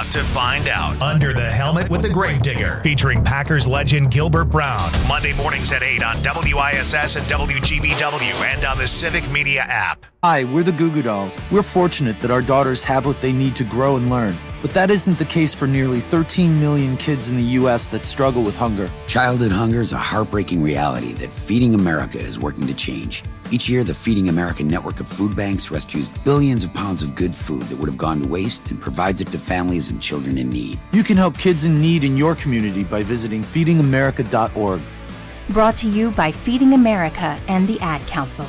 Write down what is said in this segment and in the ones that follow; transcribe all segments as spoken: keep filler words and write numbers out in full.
to find out. Under the Helmet with the Gravedigger, featuring Packers legend Gilbert Brown. Monday mornings at eight on W I S S and W G B W and on the Civic Media app. Hi, we're the Goo Goo Dolls. We're fortunate that our daughters have what they need to grow and learn. But that isn't the case for nearly thirteen million kids in the U S that struggle with hunger. Childhood hunger is a heartbreaking reality that Feeding America is working to change. Each year, the Feeding America network of food banks rescues billions of pounds of good food that would have gone to waste and provides it to families and children in need. You can help kids in need in your community by visiting feeding america dot org. Brought to you by Feeding America and the Ad Council.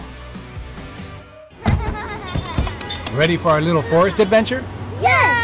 Ready for our little forest adventure? Yes!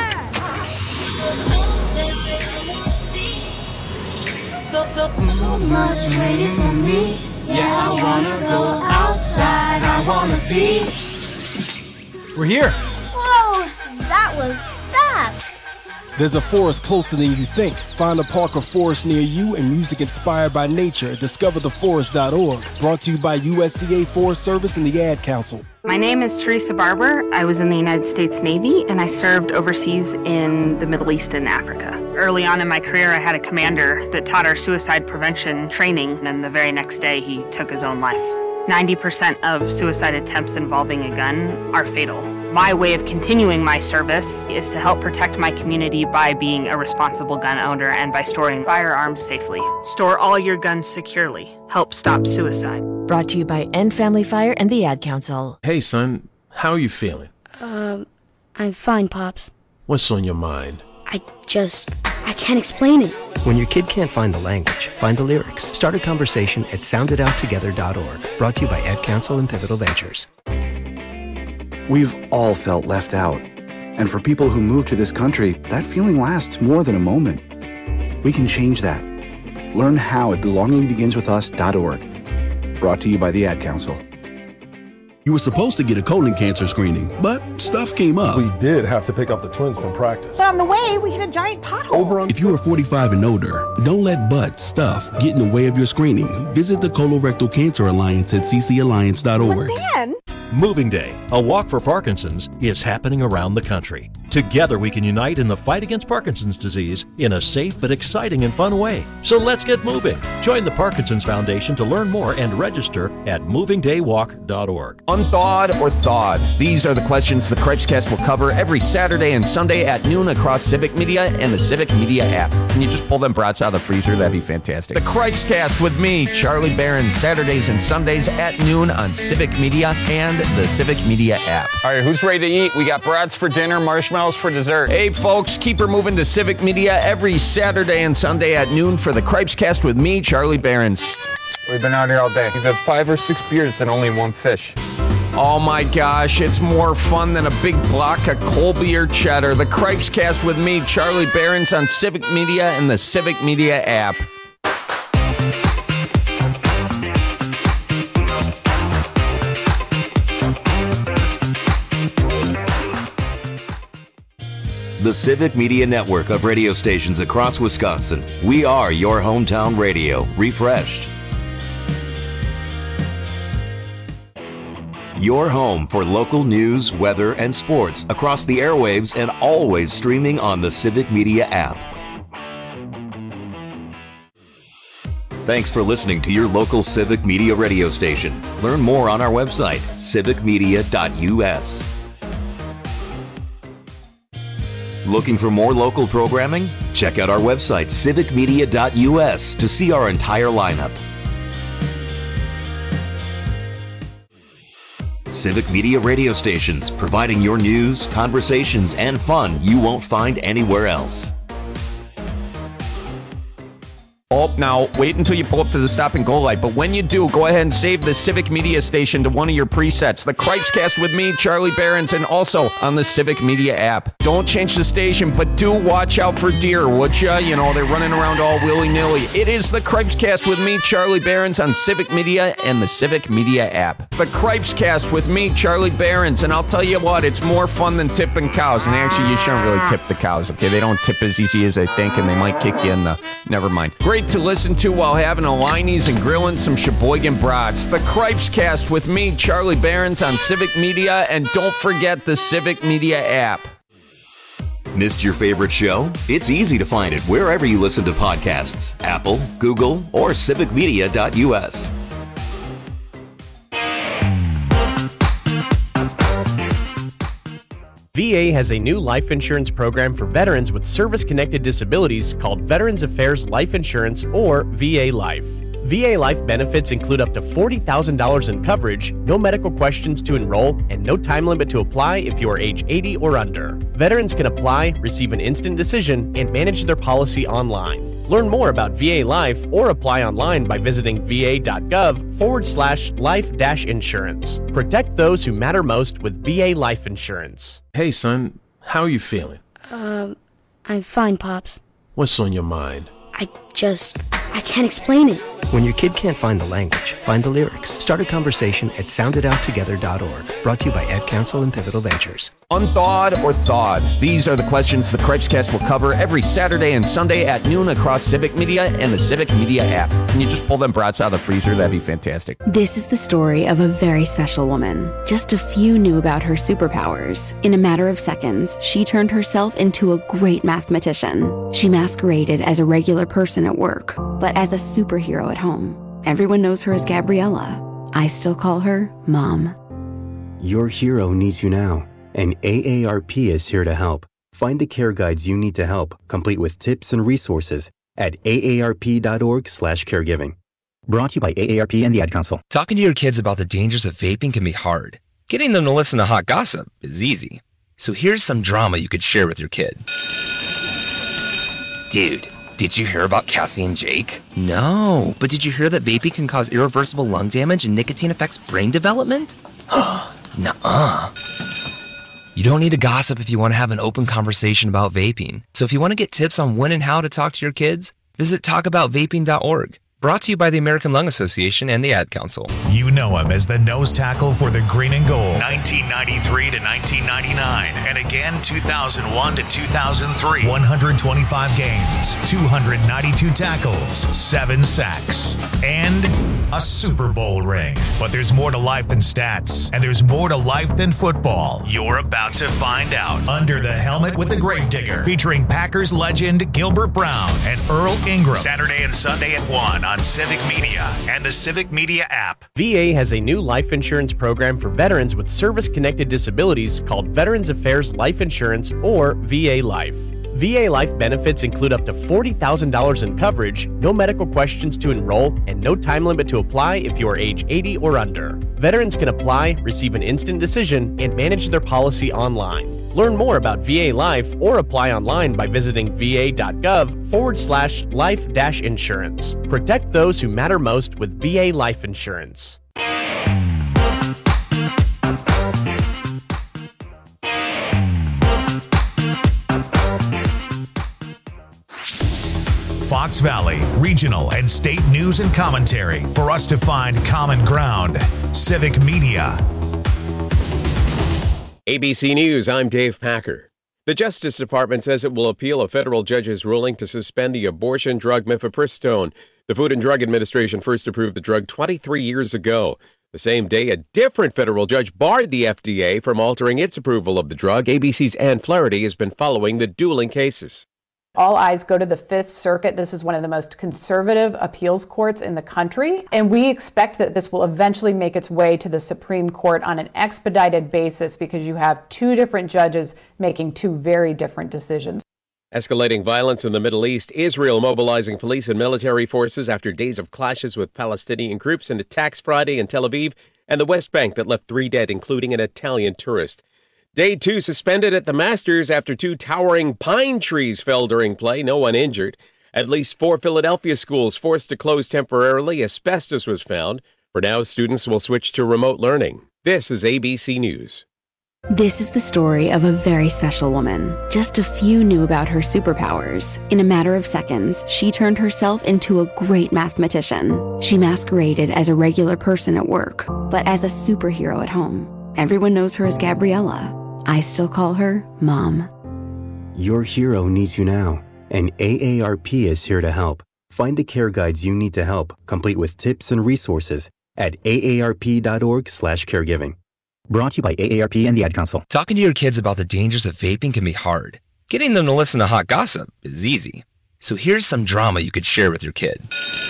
So much waiting for me. Yeah, I wanna go outside. I wanna be. We're here. Whoa, that was fast. There's a forest closer than you think. Find a park or forest near you and music inspired by nature at discover the forest dot org. Brought to you by U S D A Forest Service and the Ad Council. My name is Teresa Barber. I was in the United States Navy and I served overseas in the Middle East and Africa. Early on in my career, I had a commander that taught our suicide prevention training, and the very next day he took his own life. ninety percent of suicide attempts involving a gun are fatal. My way of continuing my service is to help protect my community by being a responsible gun owner and by storing firearms safely. Store all your guns securely. Help stop suicide. Brought to you by End Family Fire and the Ad Council. Hey, son. How are you feeling? Um, I'm fine, Pops. What's on your mind? I just... I can't explain it. When your kid can't find the language, find the lyrics. Start a conversation at sound it out together dot org. Brought to you by Ad Council and Pivotal Ventures. We've all felt left out. And for people who move to this country, that feeling lasts more than a moment. We can change that. Learn how at belonging begins with us dot org. Brought to you by the Ad Council. You were supposed to get a colon cancer screening, but stuff came up. We did have to pick up the twins from practice. But on the way, we hit a giant pothole. Over on- if you are forty-five and older, don't let butt stuff get in the way of your screening. Visit the Colorectal Cancer Alliance at c c alliance dot org. But then... Moving Day, a walk for Parkinson's, is happening around the country. Together we can unite in the fight against Parkinson's disease in a safe but exciting and fun way. So let's get moving. Join the Parkinson's Foundation to learn more and register at moving day walk dot org. Unthawed or thawed? These are the questions the Cripescast will cover every Saturday and Sunday at noon across Civic Media and the Civic Media app. Can you just pull them brats out of the freezer? That'd be fantastic. The Cripescast with me, Charlie Barron, Saturdays and Sundays at noon on Civic Media and the Civic Media app. All right, who's ready to eat? We got brats for dinner, marshmallows for dessert. Hey, folks, keep her moving to Civic Media every Saturday and Sunday at noon for the Cripescast with me, Charlie Barons. We've been out here all day. We've had five or six beers and only one fish. Oh my gosh, it's more fun than a big block of Colby or cheddar. The Cripescast with me, Charlie Barons, on Civic Media and the Civic Media app. The Civic Media network of radio stations across Wisconsin. We are your hometown radio, refreshed. Your home for local news, weather, and sports across the airwaves and always streaming on the Civic Media app. Thanks for listening to your local Civic Media radio station. Learn more on our website, civic media dot u s. Looking for more local programming? Check out our website, civic media dot u s, to see our entire lineup. Civic Media radio stations, providing your news, conversations, and fun you won't find anywhere else. Oh, now, wait until you pull up to the stop and go light. But when you do, go ahead and save the Civic Media station to one of your presets. The Cripescast with me, Charlie Barons, and also on the Civic Media app. Don't change the station, but do watch out for deer, would ya? You know, they're running around all willy-nilly. It is the Cripescast with me, Charlie Barons, on Civic Media and the Civic Media app. The Cripescast with me, Charlie Barons, and I'll tell you what, it's more fun than tipping cows. And actually, you shouldn't really tip the cows, okay? They don't tip as easy as they think, and they might kick you in the... Never mind. Great to listen to while having a Liney's and grilling some Sheboygan brats. The Cripescast with me, Charlie Barons, on Civic Media, and don't forget the Civic Media app. Missed your favorite show? It's easy to find it wherever you listen to podcasts. Apple, Google, or civic media dot U S. V A has a new life insurance program for veterans with service-connected disabilities called Veterans Affairs Life Insurance, or V A Life. V A Life benefits include up to forty thousand dollars in coverage, no medical questions to enroll, and no time limit to apply if you are age eighty or under. Veterans can apply, receive an instant decision, and manage their policy online. Learn more about V A Life or apply online by visiting va.gov forward slash life dash insurance. Protect those who matter most with V A Life Insurance. Hey, son, how are you feeling? Um, I'm fine, Pops. What's on your mind? I just, I can't explain it. When your kid can't find the language, find the lyrics. Start a conversation at sound it out together dot org. Brought to you by Ad Council and Pivotal Ventures. Unthawed or thawed? These are the questions the Cripescast will cover every Saturday and Sunday at noon across Civic Media and the Civic Media app. Can you just pull them brats out of the freezer? That'd be fantastic. This is the story of a very special woman. Just a few knew about her superpowers. In a matter of seconds, she turned herself into a great mathematician. She masqueraded as a regular person at work, but as a superhero at home. Everyone knows her as Gabriella. I still call her Mom. Your hero needs you now, and A A R P is here to help. Find the care guides you need to help, complete with tips and resources at A A R P dot org slash caregiving. Brought to you by A A R P and the Ad Council. Talking to your kids about the dangers of vaping can be hard. Getting them to listen to hot gossip is easy. So here's some drama you could share with your kid. Dude, did you hear about Cassie and Jake? No, but did you hear that vaping can cause irreversible lung damage and nicotine affects brain development? Nuh-uh. You don't need to gossip if you want to have an open conversation about vaping. So if you want to get tips on when and how to talk to your kids, visit talk about vaping dot org. Brought to you by the American Lung Association and the Ad Council. You know him as the nose tackle for the Green and Gold, nineteen ninety-three to nineteen ninety-nine, and again two thousand one to two thousand three. one hundred twenty-five games, two hundred ninety-two tackles, seven sacks, and a Super Bowl ring. But there's more to life than stats, and there's more to life than football. You're about to find out. Under the Helmet with the Gravedigger, featuring Packers legend Gilbert Brown and Earl Ingram. Saturday and Sunday at one on Civic Media and the Civic Media app. V A has a new life insurance program for veterans with service-connected disabilities called Veterans Affairs Life Insurance, or V A Life. V A Life benefits include up to forty thousand dollars in coverage, no medical questions to enroll, and no time limit to apply if you are age eighty or under. Veterans can apply, receive an instant decision, and manage their policy online. Learn more about V A Life or apply online by visiting va.gov forward slash life dash insurance. Protect those who matter most with V A Life Insurance. Fox Valley, regional and state news and commentary for us to find common ground. Civic Media. A B C News, I'm Dave Packer. The Justice Department says it will appeal a federal judge's ruling to suspend the abortion drug mifepristone. The Food and Drug Administration first approved the drug twenty-three years ago. The same day, a different federal judge barred the F D A from altering its approval of the drug. A B C's Ann Flaherty has been following the dueling cases. All eyes go to the Fifth Circuit. This is one of the most conservative appeals courts in the country, and we expect that this will eventually make its way to the Supreme Court on an expedited basis because you have two different judges making two very different decisions. Escalating violence in the Middle East, Israel mobilizing police and military forces after days of clashes with Palestinian groups and attacks Friday in Tel Aviv and the West Bank that left three dead, including an Italian tourist. Day two suspended at the Masters after two towering pine trees fell during play. No one injured. At least four Philadelphia schools forced to close temporarily. Asbestos was found. For now, students will switch to remote learning. This is A B C News. This is the story of a very special woman. Just a few knew about her superpowers. In a matter of seconds, she turned herself into a great mathematician. She masqueraded as a regular person at work, but as a superhero at home. Everyone knows her as Gabriella. I still call her Mom. Your hero needs you now, and A A R P is here to help. Find the care guides you need to help, complete with tips and resources at A A R P dot org slash caregiving. Brought to you by A A R P and the Ad Council. Talking to your kids about the dangers of vaping can be hard. Getting them to listen to hot gossip is easy. So here's some drama you could share with your kid.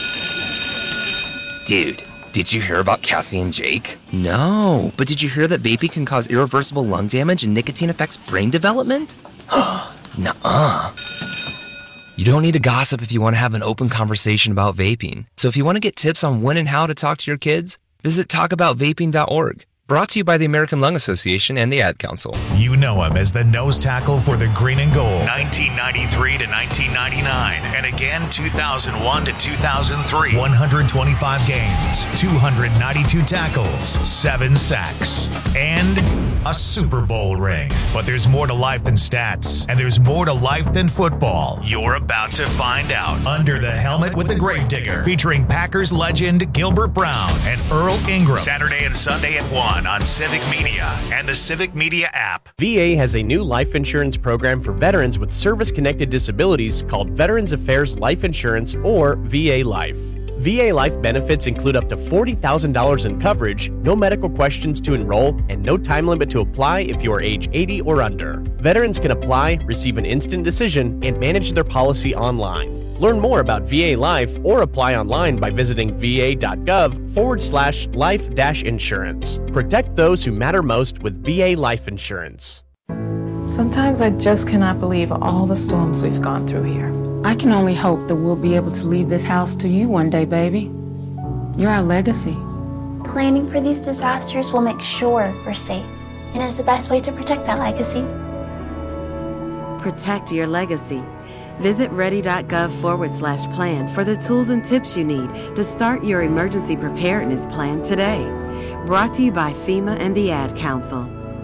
Dude, did you hear about Cassie and Jake? No, but did you hear that vaping can cause irreversible lung damage and nicotine affects brain development? Nuh-uh. You don't need to gossip if you want to have an open conversation about vaping. So if you want to get tips on when and how to talk to your kids, visit talk about vaping dot org. Brought to you by the American Lung Association and the Ad Council. You know him as the nose tackle for the Green and Gold, nineteen ninety-three to nineteen ninety-nine, and again two thousand one to two thousand three. one hundred twenty-five games, two hundred ninety-two tackles, seven sacks, and a Super Bowl ring. But there's more to life than stats, and there's more to life than football. You're about to find out. Under the Helmet with the Gravedigger, featuring Packers legend Gilbert Brown and Earl Ingram. Saturday and Sunday at one on Civic Media and the Civic Media app. V A has a new life insurance program for veterans with service-connected disabilities called Veterans Affairs Life Insurance, or V A Life. V A Life benefits include up to forty thousand dollars in coverage, no medical questions to enroll, and no time limit to apply if you are age eighty or under. Veterans can apply, receive an instant decision, and manage their policy online. Learn more about V A Life or apply online by visiting va.gov forward slash life dash insurance. Protect those who matter most with V A Life Insurance. Sometimes I just cannot believe all the storms we've gone through here. I can only hope that we'll be able to leave this house to you one day, baby. You're our legacy. Planning for these disasters will make sure we're safe, and is the best way to protect that legacy. Protect your legacy. Visit ready.gov forward slash plan for the tools and tips you need to start your emergency preparedness plan today. Brought to you by FEMA and the Ad Council.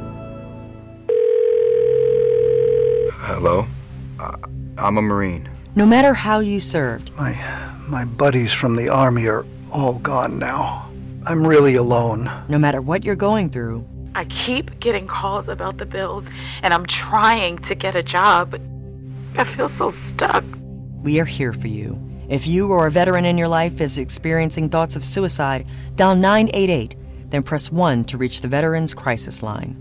Hello? Uh, I'm a Marine. No matter how you served. My, my buddies from the Army are all gone now. I'm really alone. No matter what you're going through. I keep getting calls about the bills, and I'm trying to get a job, but I feel so stuck. We are here for you. If you or a veteran in your life is experiencing thoughts of suicide, dial nine eight eight, then press one to reach the Veterans Crisis Line.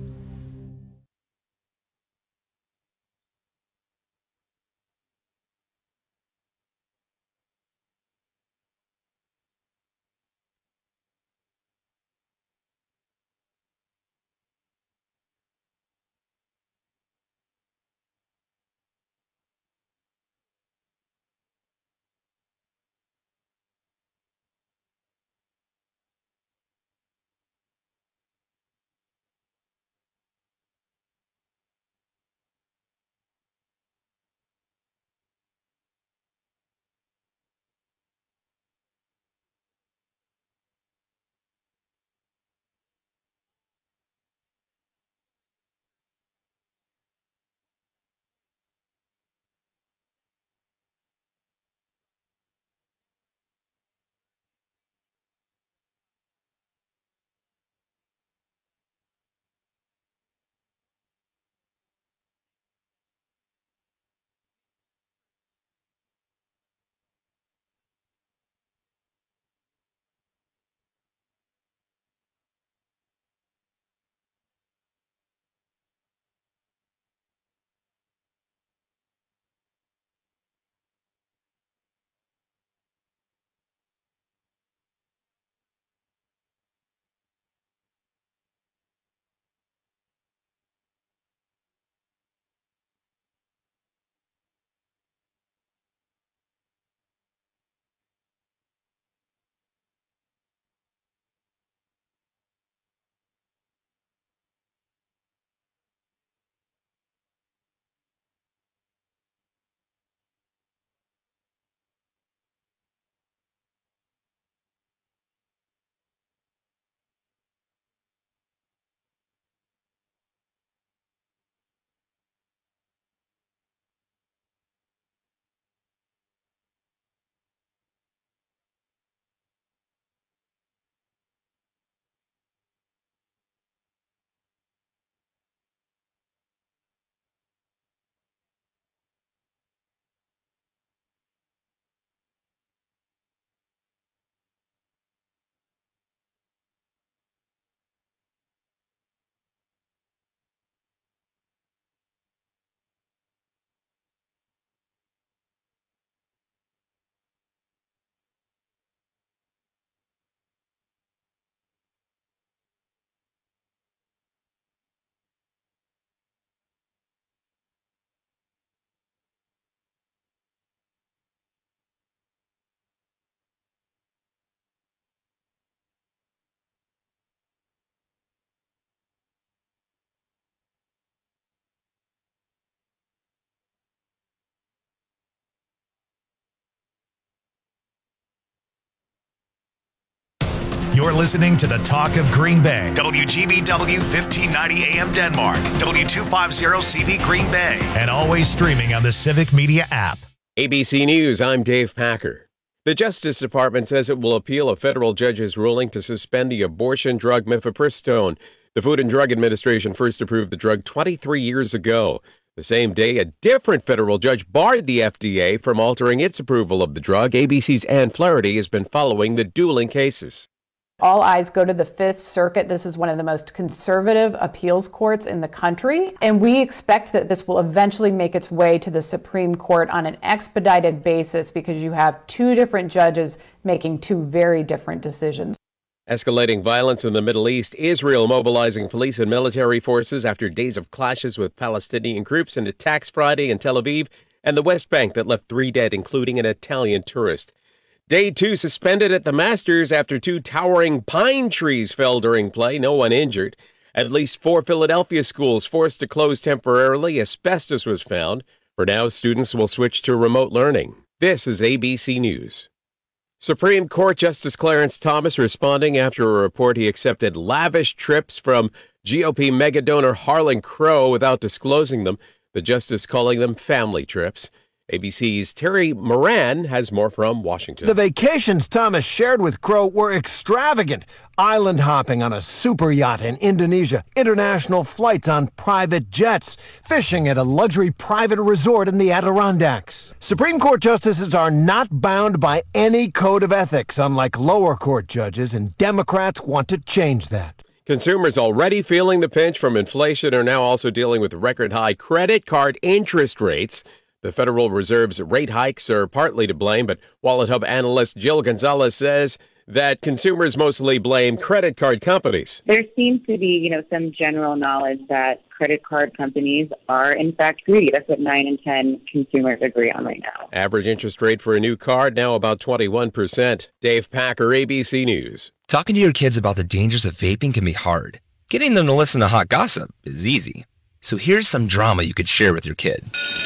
You're listening to the Talk of Green Bay. W G B W fifteen ninety A M Denmark. W two fifty C V Green Bay. And always streaming on the Civic Media app. A B C News, I'm Dave Packer. The Justice Department says it will appeal a federal judge's ruling to suspend the abortion drug mifepristone. The Food and Drug Administration first approved the drug twenty-three years ago. The same day, a different federal judge barred the F D A from altering its approval of the drug. A B C's Ann Flaherty has been following the dueling cases. All eyes go to the Fifth Circuit. This is one of the most conservative appeals courts in the country, and we expect that this will eventually make its way to the Supreme Court on an expedited basis because you have two different judges making two very different decisions. Escalating violence in the Middle East, Israel mobilizing police and military forces after days of clashes with Palestinian groups and attacks Friday in Tel Aviv and the West Bank that left three dead, including an Italian tourist. Day two suspended at the Masters after two towering pine trees fell during play, no one injured. At least four Philadelphia schools forced to close temporarily. Asbestos was found. For now, students will switch to remote learning. This is A B C News. Supreme Court Justice Clarence Thomas responding after a report he accepted lavish trips from G O P mega donor Harlan Crow without disclosing them, the justice calling them family trips. A B C's Terry Moran has more from Washington. The vacations Thomas shared with Crow were extravagant. Island hopping on a super yacht in Indonesia, international flights on private jets, fishing at a luxury private resort in the Adirondacks. Supreme Court justices are not bound by any code of ethics, unlike lower court judges, and Democrats want to change that. Consumers already feeling the pinch from inflation are now also dealing with record high credit card interest rates. The Federal Reserve's rate hikes are partly to blame, but Wallet Hub analyst Jill Gonzalez says that consumers mostly blame credit card companies. There seems to be, you know, some general knowledge that credit card companies are, in fact, greedy. That's what nine in ten consumers agree on right now. Average interest rate for a new card now about twenty-one percent. Dave Packer, A B C News. Talking to your kids about the dangers of vaping can be hard. Getting them to listen to hot gossip is easy. So here's some drama you could share with your kid.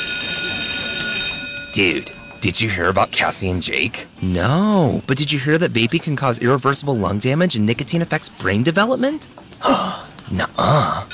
Dude, did you hear about Cassie and Jake? No, but did you hear that vaping can cause irreversible lung damage and nicotine affects brain development? Nuh-uh.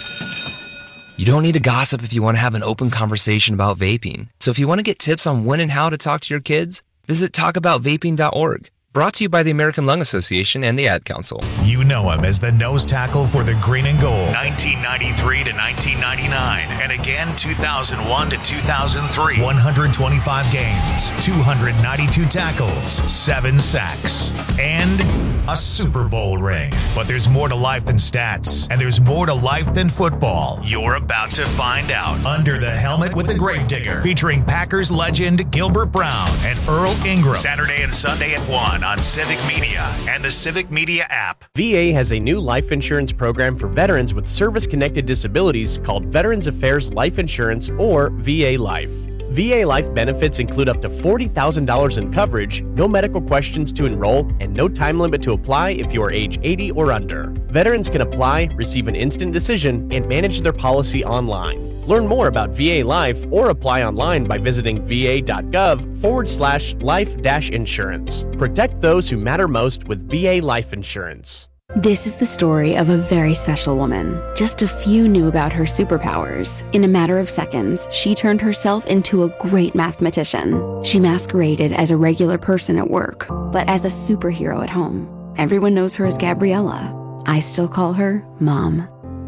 You don't need to gossip if you want to have an open conversation about vaping. So if you want to get tips on when and how to talk to your kids, visit talk about vaping dot org. Brought to you by the American Lung Association and the Ad Council. You know him as the nose tackle for the Green and Gold. nineteen ninety-three to nineteen ninety-nine. And again, two thousand one to two thousand three. one hundred twenty-five games, two hundred ninety-two tackles, seven sacks, and a Super Bowl ring. But there's more to life than stats, and there's more to life than football. You're about to find out. Under the Helmet with the Gravedigger, featuring Packers legend Gilbert Brown and Earl Ingram. Saturday and Sunday at one on Civic Media and the Civic Media app. V A has a new life insurance program for veterans with service-connected disabilities called Veterans Affairs Life Insurance, or V A Life. V A Life benefits include up to forty thousand dollars in coverage, no medical questions to enroll, and no time limit to apply if you are age eighty or under. Veterans can apply, receive an instant decision, and manage their policy online. Learn more about V A Life or apply online by visiting va.gov forward slash life dash insurance. Protect those who matter most with V A Life Insurance. This is the story of a very special woman. Just a few knew about her superpowers. In a matter of seconds, she turned herself into a great mathematician. She masqueraded as a regular person at work, but as a superhero at home. Everyone knows her as Gabriella. I still call her Mom.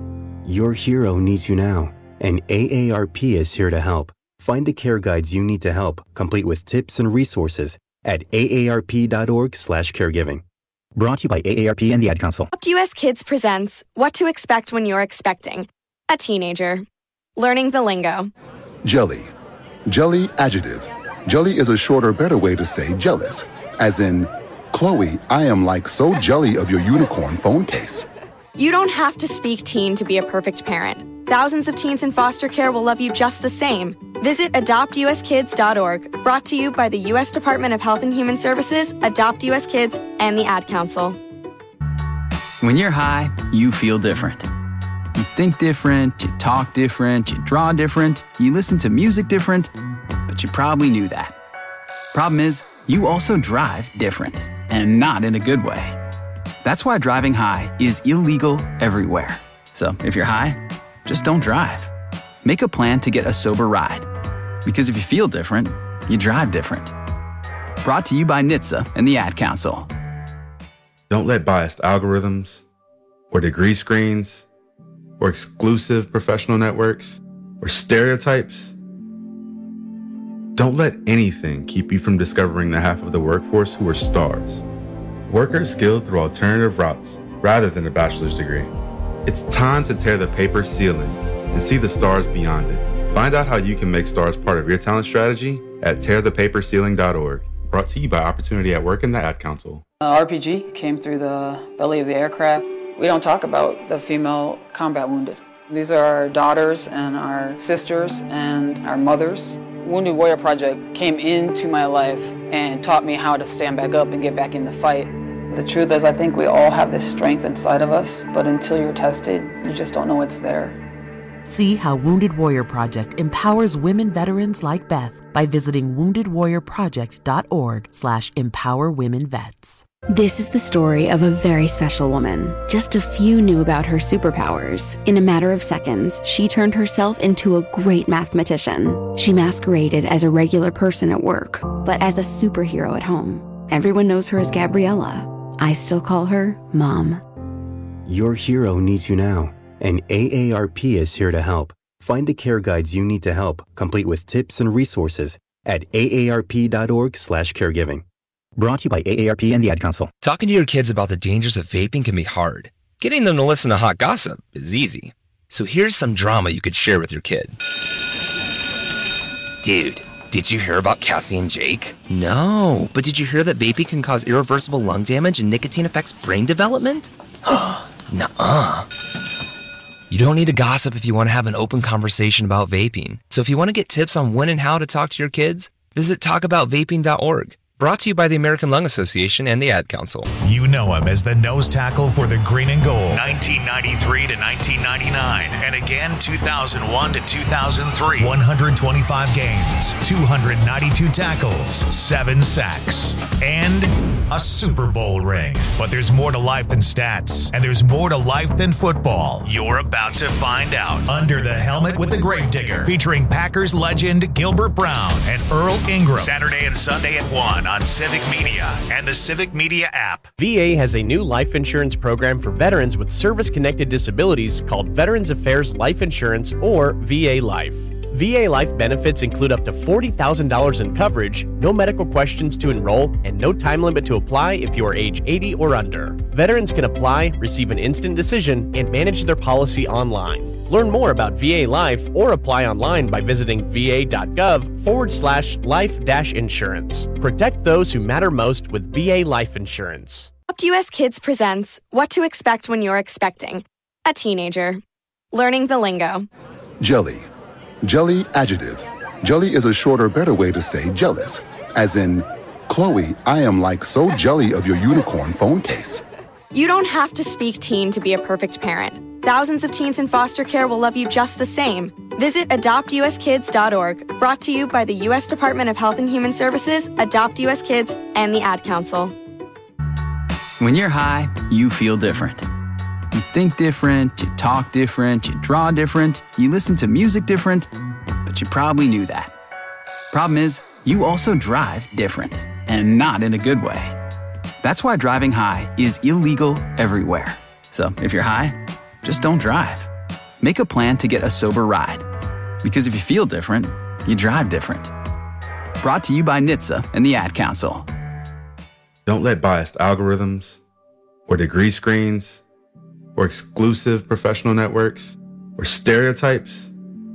Your hero needs you now, and A A R P is here to help. Find the care guides you need to help, complete with tips and resources at aarp.org slash caregiving. Brought to you by A A R P and the Ad Council. Adopt U S Kids presents What to Expect When You're Expecting a Teenager. Learning the lingo. Jelly. Jelly adjective. Jelly is a shorter, better way to say jealous. As in, Chloe, I am like so jelly of your unicorn phone case. You don't have to speak teen to be a perfect parent. Thousands of teens in foster care will love you just the same. Visit adopt u s kids dot org. Brought to you by the U S Department of Health and Human Services, Adopt U S Kids, and the Ad Council. When you're high, you feel different. You think different, you talk different, you draw different, you listen to music different, but you probably knew that. Problem is, you also drive different, and not in a good way. That's why driving high is illegal everywhere. So if you're high, just don't drive. Make a plan to get a sober ride. Because if you feel different, you drive different. Brought to you by N H T S A and the Ad Council. Don't let biased algorithms, or degree screens, or exclusive professional networks, or stereotypes. Don't let anything keep you from discovering the half of the workforce who are stars. Workers skilled through alternative routes rather than a bachelor's degree. It's time to tear the paper ceiling and see the stars beyond it. Find out how you can make stars part of your talent strategy at tear the paper ceiling dot org. Brought to you by Opportunity at Work and the Ad Council. Uh, R P G came through the belly of the aircraft. We don't talk about the female combat wounded. These are our daughters and our sisters and our mothers. Wounded Warrior Project came into my life and taught me how to stand back up and get back in the fight. The truth is, I think we all have this strength inside of us, but until you're tested, you just don't know it's there. See how Wounded Warrior Project empowers women veterans like Beth by visiting wounded warrior project dot org slash empower women vets. This is the story of a very special woman. Just a few knew about her superpowers. In a matter of seconds, she turned herself into a great mathematician. She masqueraded as a regular person at work, but as a superhero at home. Everyone knows her as Gabriella. I still call her Mom. Your hero needs you now, and A A R P is here to help. Find the care guides you need to help, complete with tips and resources at A A R P dot org slash caregiving. Brought to you by A A R P and the Ad Council. Talking to your kids about the dangers of vaping can be hard. Getting them to listen to hot gossip is easy. So here's some drama you could share with your kid. Dude, did you hear about Cassie and Jake? No, but did you hear that vaping can cause irreversible lung damage and nicotine affects brain development? Nuh-uh. You don't need to gossip if you want to have an open conversation about vaping. So if you want to get tips on when and how to talk to your kids, visit talk about vaping dot org. Brought to you by the American Lung Association and the Ad Council. You know him as the nose tackle for the Green and Gold, nineteen ninety-three to nineteen ninety-nine, and again two thousand one to two thousand three. one hundred twenty-five games, two hundred ninety-two tackles, seven sacks, and a Super Bowl ring. But there's more to life than stats, and there's more to life than football. You're about to find out. Under the Helmet with the Gravedigger, featuring Packers legend Gilbert Brown and Earl Ingram. Saturday and Sunday at one on Civic Media and the Civic Media app. V A has a new life insurance program for veterans with service-connected disabilities called Veterans Affairs Life Insurance, or V A Life. V A Life benefits include up to forty thousand dollars in coverage, no medical questions to enroll, and no time limit to apply if you are age eighty or under. Veterans can apply, receive an instant decision, and manage their policy online. Learn more about V A Life or apply online by visiting va.gov forward slash life dash insurance. Protect those who matter most with V A Life Insurance. Adopt U S Kids presents What to Expect When You're Expecting a Teenager. Learning the lingo. Jelly. Jelly adjective. Jelly is a shorter, better way to say jealous. As in, Chloe, I am like so jelly of your unicorn phone case. You don't have to speak teen to be a perfect parent. Thousands of teens in foster care will love you just the same. Visit adopt u s kids dot org. Brought to you by the U S Department of Health and Human Services, Adopt U S Kids, and the Ad Council. When you're high, you feel different. You think different, you talk different, you draw different, you listen to music different, but you probably knew that. Problem is, you also drive different, and not in a good way. That's why driving high is illegal everywhere. So if you're high, just don't drive. Make a plan to get a sober ride. Because if you feel different, you drive different. Brought to you by N H T S A and the Ad Council. Don't let biased algorithms, or degree screens, or exclusive professional networks, or stereotypes.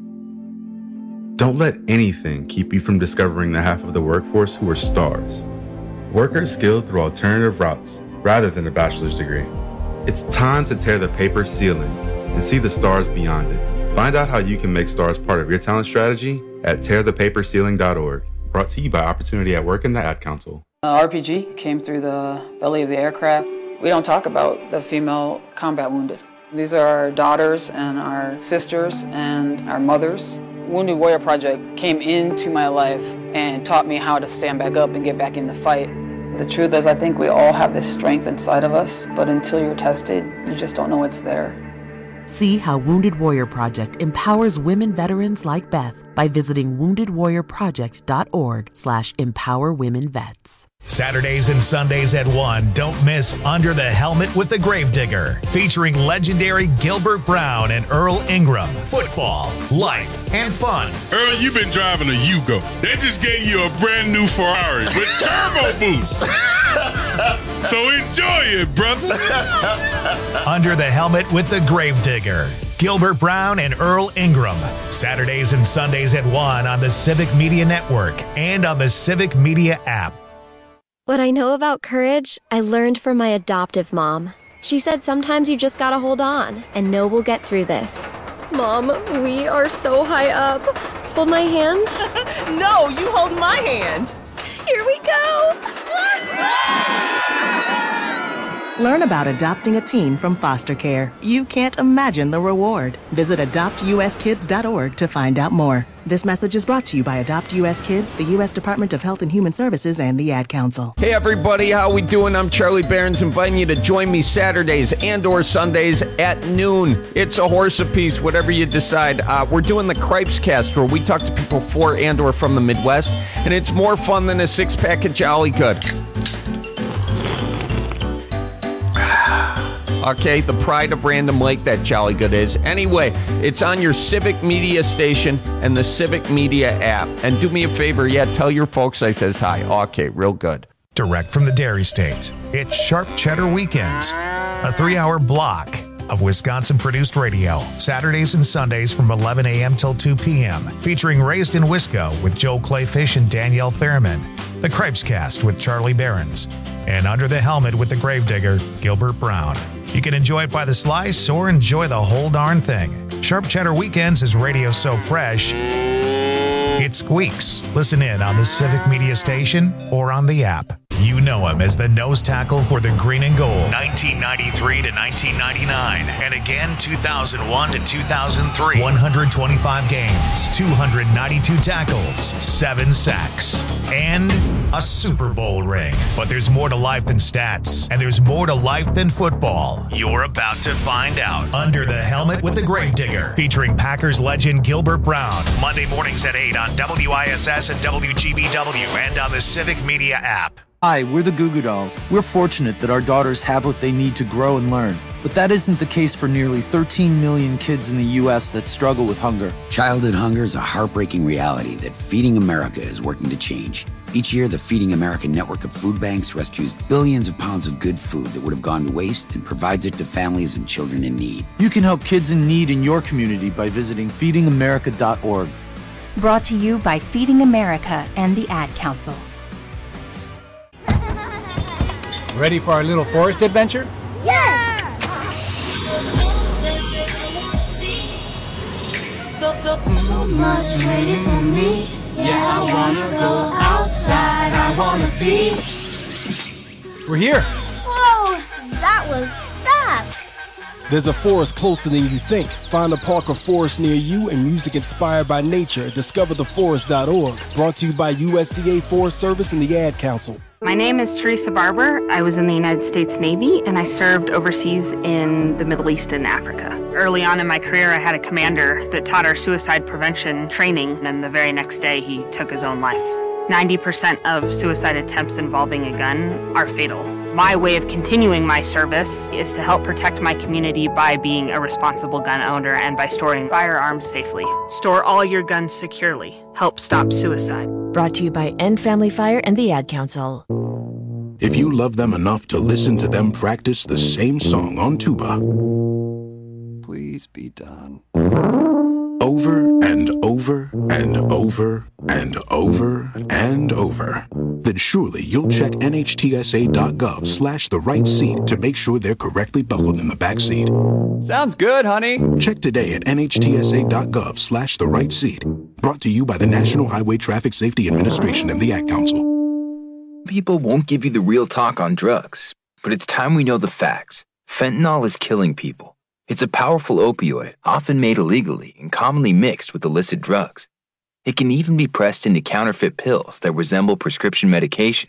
Don't let anything keep you from discovering the half of the workforce who are stars. Workers skilled through alternative routes rather than a bachelor's degree. It's time to tear the paper ceiling and see the stars beyond it. Find out how you can make stars part of your talent strategy at tear the paper ceiling dot org. Brought to you by Opportunity at Work and the Ad Council. Uh, R P G came through the belly of the aircraft. We don't talk about the female combat wounded. These are our daughters and our sisters and our mothers. Wounded Warrior Project came into my life and taught me how to stand back up and get back in the fight. The truth is, I think we all have this strength inside of us, but until you're tested, you just don't know it's there. See how Wounded Warrior Project empowers women veterans like Beth by visiting wounded warrior project dot org slash empower women vets. Saturdays and Sundays at one, don't miss Under the Helmet with the Gravedigger, featuring legendary Gilbert Brown and Earl Ingram. Football, life, and fun. Earl, you've been driving a Yugo. They just gave you a brand new Ferrari with turbo boost. So enjoy it, brother. Under the Helmet with the Gravedigger. Gilbert Brown and Earl Ingram. Saturdays and Sundays at one on the Civic Media Network and on the Civic Media app. What I know about courage, I learned from my adoptive mom. She said sometimes you just gotta hold on and know we'll get through this. Mom, we are so high up. Hold my hand. No, you hold my hand. Here we go. Learn about adopting a teen from foster care. You can't imagine the reward. Visit adopt u s kids dot org to find out more. This message is brought to you by Adopt U S Kids, the U S Department of Health and Human Services, and the Ad Council. Hey everybody, how we doing? I'm Charlie Behrens, inviting you to join me Saturdays and or Sundays at noon. It's a horse apiece, whatever you decide. Uh, we're doing the Cripes Cast, where we talk to people for and or from the Midwest, and it's more fun than a six-pack of Jolly Good. Okay, the pride of Random Lake, that Jolly Good is. Anyway, it's on your Civic Media station and the Civic Media app. And do me a favor, yeah, tell your folks I says hi. Okay, real good. Direct from the Dairy State, it's Sharp Cheddar Weekends, a three-hour block of Wisconsin-produced radio, Saturdays and Sundays from eleven a.m. till two p.m., featuring Raised in Wisco with Joel Clayfish and Danielle Fairman, the Cripes Cast with Charlie Behrens, and Under the Helmet with the Gravedigger, Gilbert Brown. You can enjoy it by the slice or enjoy the whole darn thing. Sharp Cheddar Weekends is radio so fresh, it squeaks. Listen in on the Civic Media station or on the app. You know him as the nose tackle for the Green and Gold, nineteen ninety-three to nineteen ninety-nine, and again two thousand one to two thousand three. one hundred twenty-five games, two hundred ninety-two tackles, seven sacks, and a Super Bowl ring. But there's more to life than stats, and there's more to life than football. You're about to find out. Under the Helmet with the Gravedigger, featuring Packers legend Gilbert Brown, Monday mornings at eight on W I S S and W G B W and on the Civic Media app. Hi, we're the Goo Goo Dolls. We're fortunate that our daughters have what they need to grow and learn. But that isn't the case for nearly thirteen million kids in the U S that struggle with hunger. Childhood hunger is a heartbreaking reality that Feeding America is working to change. Each year, the Feeding America network of food banks rescues billions of pounds of good food that would have gone to waste and provides it to families and children in need. You can help kids in need in your community by visiting feeding america dot org. Brought to you by Feeding America and the Ad Council. Ready for our little forest adventure? Yes! So much waiting for me. Yeah, I wanna go outside. I wanna be. We're here. Whoa, that was fast. There's a forest closer than you think. Find a park or forest near you and music inspired by nature at discover the forest dot org. Brought to you by U S D A Forest Service and the Ad Council. My name is Teresa Barber. I was in the United States Navy and I served overseas in the Middle East and Africa. Early on in my career, I had a commander that taught our suicide prevention training, and the very next day he took his own life. ninety percent of suicide attempts involving a gun are fatal. My way of continuing my service is to help protect my community by being a responsible gun owner and by storing firearms safely. Store all your guns securely. Help stop suicide. Brought to you by End Family Fire and the Ad Council. If you love them enough to listen to them practice the same song on tuba, please be done. Over and over and over and over and over, then surely you'll check N H T S A dot gov slash the right seat to make sure they're correctly buckled in the back seat. Sounds good, honey. Check today at N H T S A dot gov slash the right seat. Brought to you by the National Highway Traffic Safety Administration and the Ad Council. People won't give you the real talk on drugs, but it's time we know the facts. Fentanyl is killing people. It's a powerful opioid, often made illegally and commonly mixed with illicit drugs. It can even be pressed into counterfeit pills that resemble prescription medications.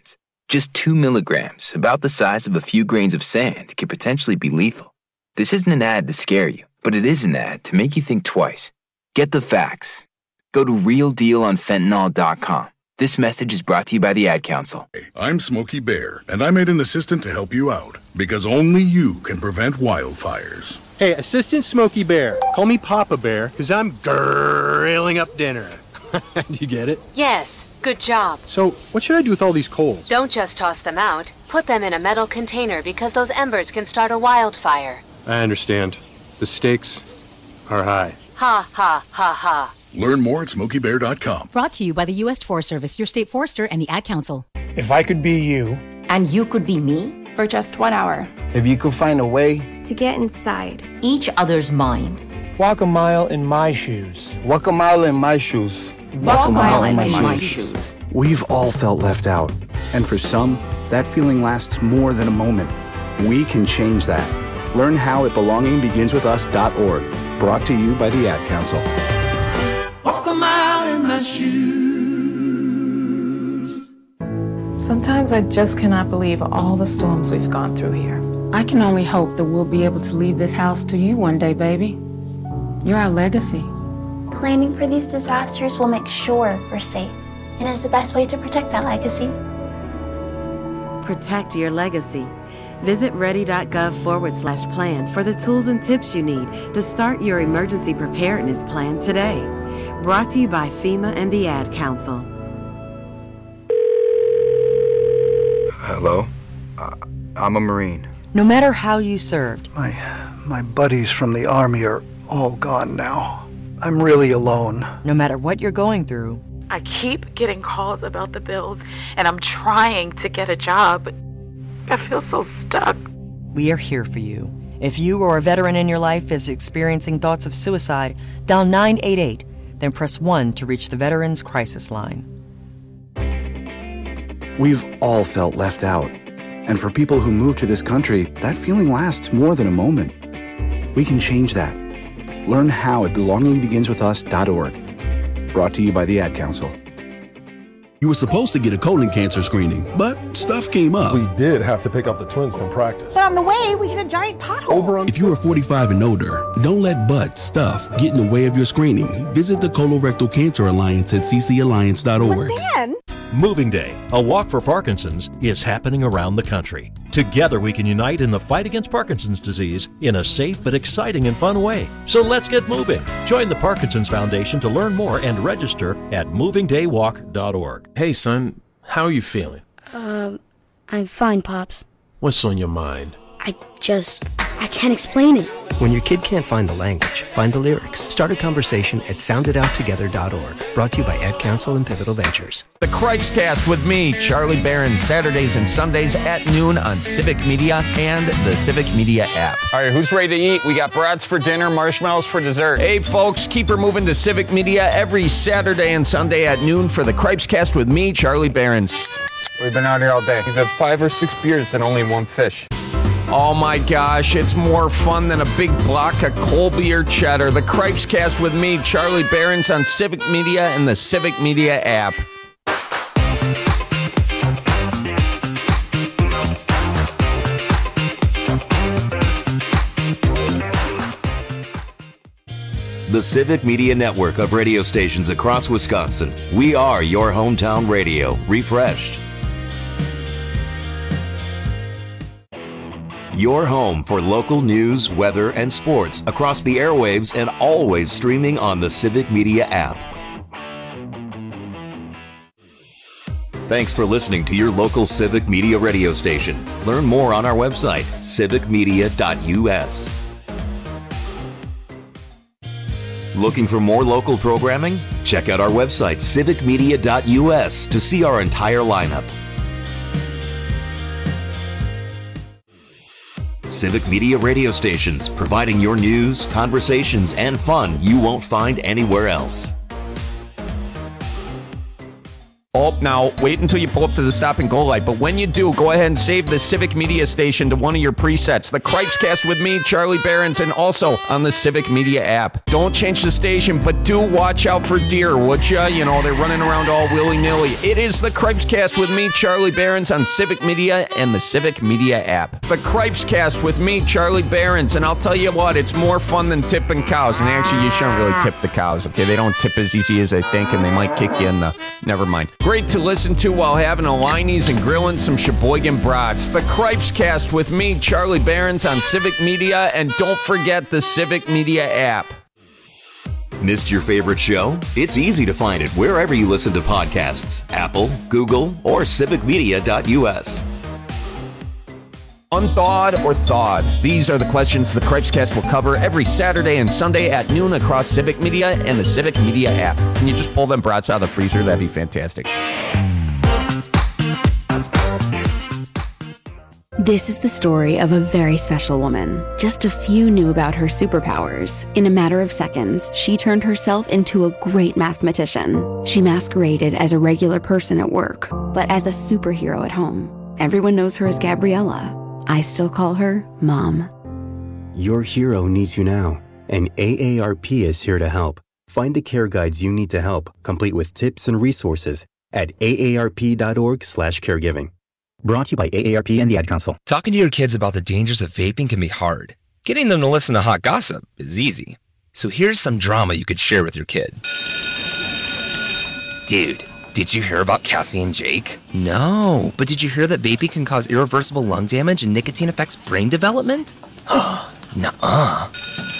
Just two milligrams, about the size of a few grains of sand, can potentially be lethal. This isn't an ad to scare you, but it is an ad to make you think twice. Get the facts. Go to real deal on fentanyl dot com. This message is brought to you by the Ad Council. I'm Smokey Bear, and I made an assistant to help you out, because only you can prevent wildfires. Hey, Assistant Smokey Bear, call me Papa Bear, because I'm grilling up dinner. Do you get it? Yes, good job. So, what should I do with all these coals? Don't just toss them out. Put them in a metal container because those embers can start a wildfire. I understand. The stakes are high. Ha, ha, ha, ha. Learn more at smokey bear dot com. Brought to you by the U S Forest Service, your state forester, and the Ad Council. If I could be you. And you could be me? For just one hour. If you could find a way. To get inside. Each other's mind. Walk a mile in my shoes. Walk a mile in my shoes. Walk, Walk a mile, mile in my, my shoes. shoes. We've all felt left out. And for some, that feeling lasts more than a moment. We can change that. Learn how at belonging begins with us dot org. Brought to you by the Ad Council. Walk a mile in my shoes. Sometimes I just cannot believe all the storms we've gone through here. I can only hope that we'll be able to leave this house to you one day, baby. You're our legacy. Planning for these disasters will make sure we're safe, and is the best way to protect that legacy. Protect your legacy. Visit ready.gov forward slash plan for the tools and tips you need to start your emergency preparedness plan today. Brought to you by FEMA and the Ad Council. Hello? Uh, I'm a Marine. No matter how you served. My, my buddies from the Army are all gone now. I'm really alone. No matter what you're going through. I keep getting calls about the bills, and I'm trying to get a job. I feel so stuck. We are here for you. If you or a veteran in your life is experiencing thoughts of suicide, dial nine eight eight, then press one to reach the Veterans Crisis Line. We've all felt left out. And for people who move to this country, that feeling lasts more than a moment. We can change that. Learn how at belonging begins with us dot org. Brought to you by the Ad Council. You were supposed to get a colon cancer screening, but stuff came up. We did have to pick up the twins from practice. But on the way, we hit a giant pothole. Over on- if you are forty-five and older, don't let butt stuff get in the way of your screening. Visit the Colorectal Cancer Alliance at c c alliance dot org. But then... Moving Day, a walk for Parkinson's, is happening around the country. Together we can unite in the fight against Parkinson's disease in a safe but exciting and fun way. So let's get moving. Join the Parkinson's Foundation to learn more and register at moving day walk dot org. Hey son, how are you feeling? Um, I'm fine, Pops. What's on your mind? I just, I can't explain it. When your kid can't find the language, find the lyrics. Start a conversation at sound it out together dot org. Brought to you by Ad Council and Pivotal Ventures. The Cripes Cast with me, Charlie Barron, Saturdays and Sundays at noon on Civic Media and the Civic Media app. All right, who's ready to eat? We got brats for dinner, marshmallows for dessert. Hey, folks, keep her moving to Civic Media every Saturday and Sunday at noon for the Cripes Cast with me, Charlie Barron. We've been out here all day. We've had five or six beers and only one fish. Oh my gosh, it's more fun than a big block of Colby or cheddar. The Cripes Cast with me, Charlie Barron's on Civic Media and the Civic Media app. The Civic Media Network of radio stations across Wisconsin. We are your hometown radio, refreshed. Your home for local news, weather, and sports across the airwaves and always streaming on the Civic Media app. Thanks for listening to your local Civic Media radio station. Learn more on our website, civic media dot u s. Looking for more local programming? Check out our website, civic media dot u s, to see our entire lineup. Civic Media radio stations, providing your news, conversations, and fun you won't find anywhere else. Oh, now, wait until you pull up to the stop and go light. But when you do, go ahead and save the Civic Media station to one of your presets. The Cripescast with me, Charlie Behrens, and also on the Civic Media app. Don't change the station, but do watch out for deer, would ya? You know, they're running around all willy-nilly. It is the Cripescast with me, Charlie Behrens, on Civic Media and the Civic Media app. The Cripescast with me, Charlie Behrens, and I'll tell you what, it's more fun than tipping cows. And actually, you shouldn't really tip the cows, okay? They don't tip as easy as they think, and they might kick you in the... Never mind. Great to listen to while having a Liney's and grilling some Sheboygan brats. The Cripescast with me, Charlie Behrens, on Civic Media, and don't forget the Civic Media app. Missed your favorite show? It's easy to find it wherever you listen to podcasts. Apple, Google, or civic media dot u s. Unthawed or thawed? These are the questions the Cripescast will cover every Saturday and Sunday at noon across Civic Media and the Civic Media app. Can you just pull them brats out of the freezer? That'd be fantastic. This is the story of a very special woman. Just a few knew about her superpowers. In a matter of seconds, she turned herself into a great mathematician. She masqueraded as a regular person at work, but as a superhero at home. Everyone knows her as Gabriella. I still call her Mom. Your hero needs you now, and A A R P is here to help. Find the care guides you need to help, complete with tips and resources at A A R P dot org slash caregiving. Brought to you by A A R P and the Ad Council. Talking to your kids about the dangers of vaping can be hard. Getting them to listen to hot gossip is easy. So here's some drama you could share with your kid. Dude, did you hear about Cassie and Jake? No, but did you hear that vaping can cause irreversible lung damage and nicotine affects brain development? Nuh-uh.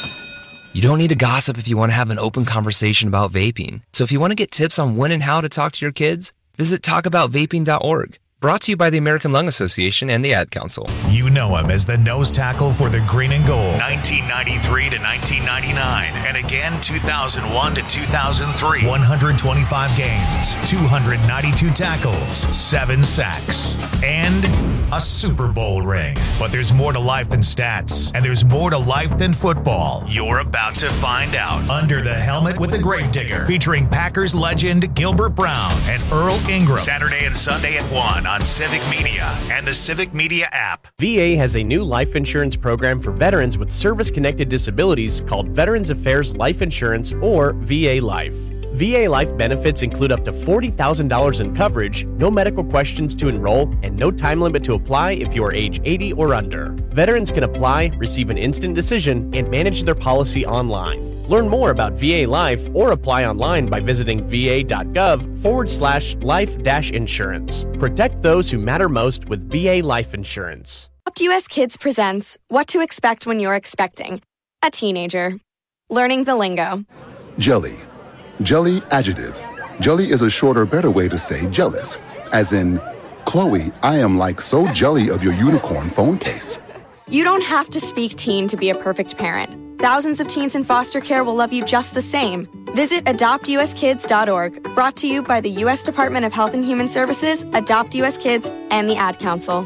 You don't need to gossip if you want to have an open conversation about vaping. So if you want to get tips on when and how to talk to your kids, visit talk about vaping dot org. Brought to you by the American Lung Association and the Ad Council. You know him as the nose tackle for the Green and Gold, nineteen ninety-three to nineteen ninety-nine, and again two thousand one to two thousand three. one hundred twenty-five games, two hundred ninety-two tackles, seven sacks, and a Super Bowl ring. But there's more to life than stats, and there's more to life than football. You're about to find out. Under the Helmet with the Gravedigger, featuring Packers legend Gilbert Brown and Earl Ingram. Saturday and Sunday at one on Civic Media and the Civic Media app. V A has a new life insurance program for veterans with service-connected disabilities called Veterans Affairs Life Insurance, or V A Life. V A Life benefits include up to forty thousand dollars in coverage, no medical questions to enroll, and no time limit to apply if you are age eighty or under. Veterans can apply, receive an instant decision, and manage their policy online. Learn more about V A Life or apply online by visiting va.gov forward slash life dash insurance. Protect those who matter most with V A Life Insurance. Adopt U S Kids presents What to Expect When You're Expecting a Teenager. Learning the lingo. Jelly. Jelly adjective. Jelly is a shorter, better way to say jealous. As in, Chloe, I am like so jelly of your unicorn phone case. You don't have to speak teen to be a perfect parent. Thousands of teens in foster care will love you just the same. Visit adopt u s kids dot org. Brought to you by the U S Department of Health and Human Services, Adopt U S Kids, and the Ad Council.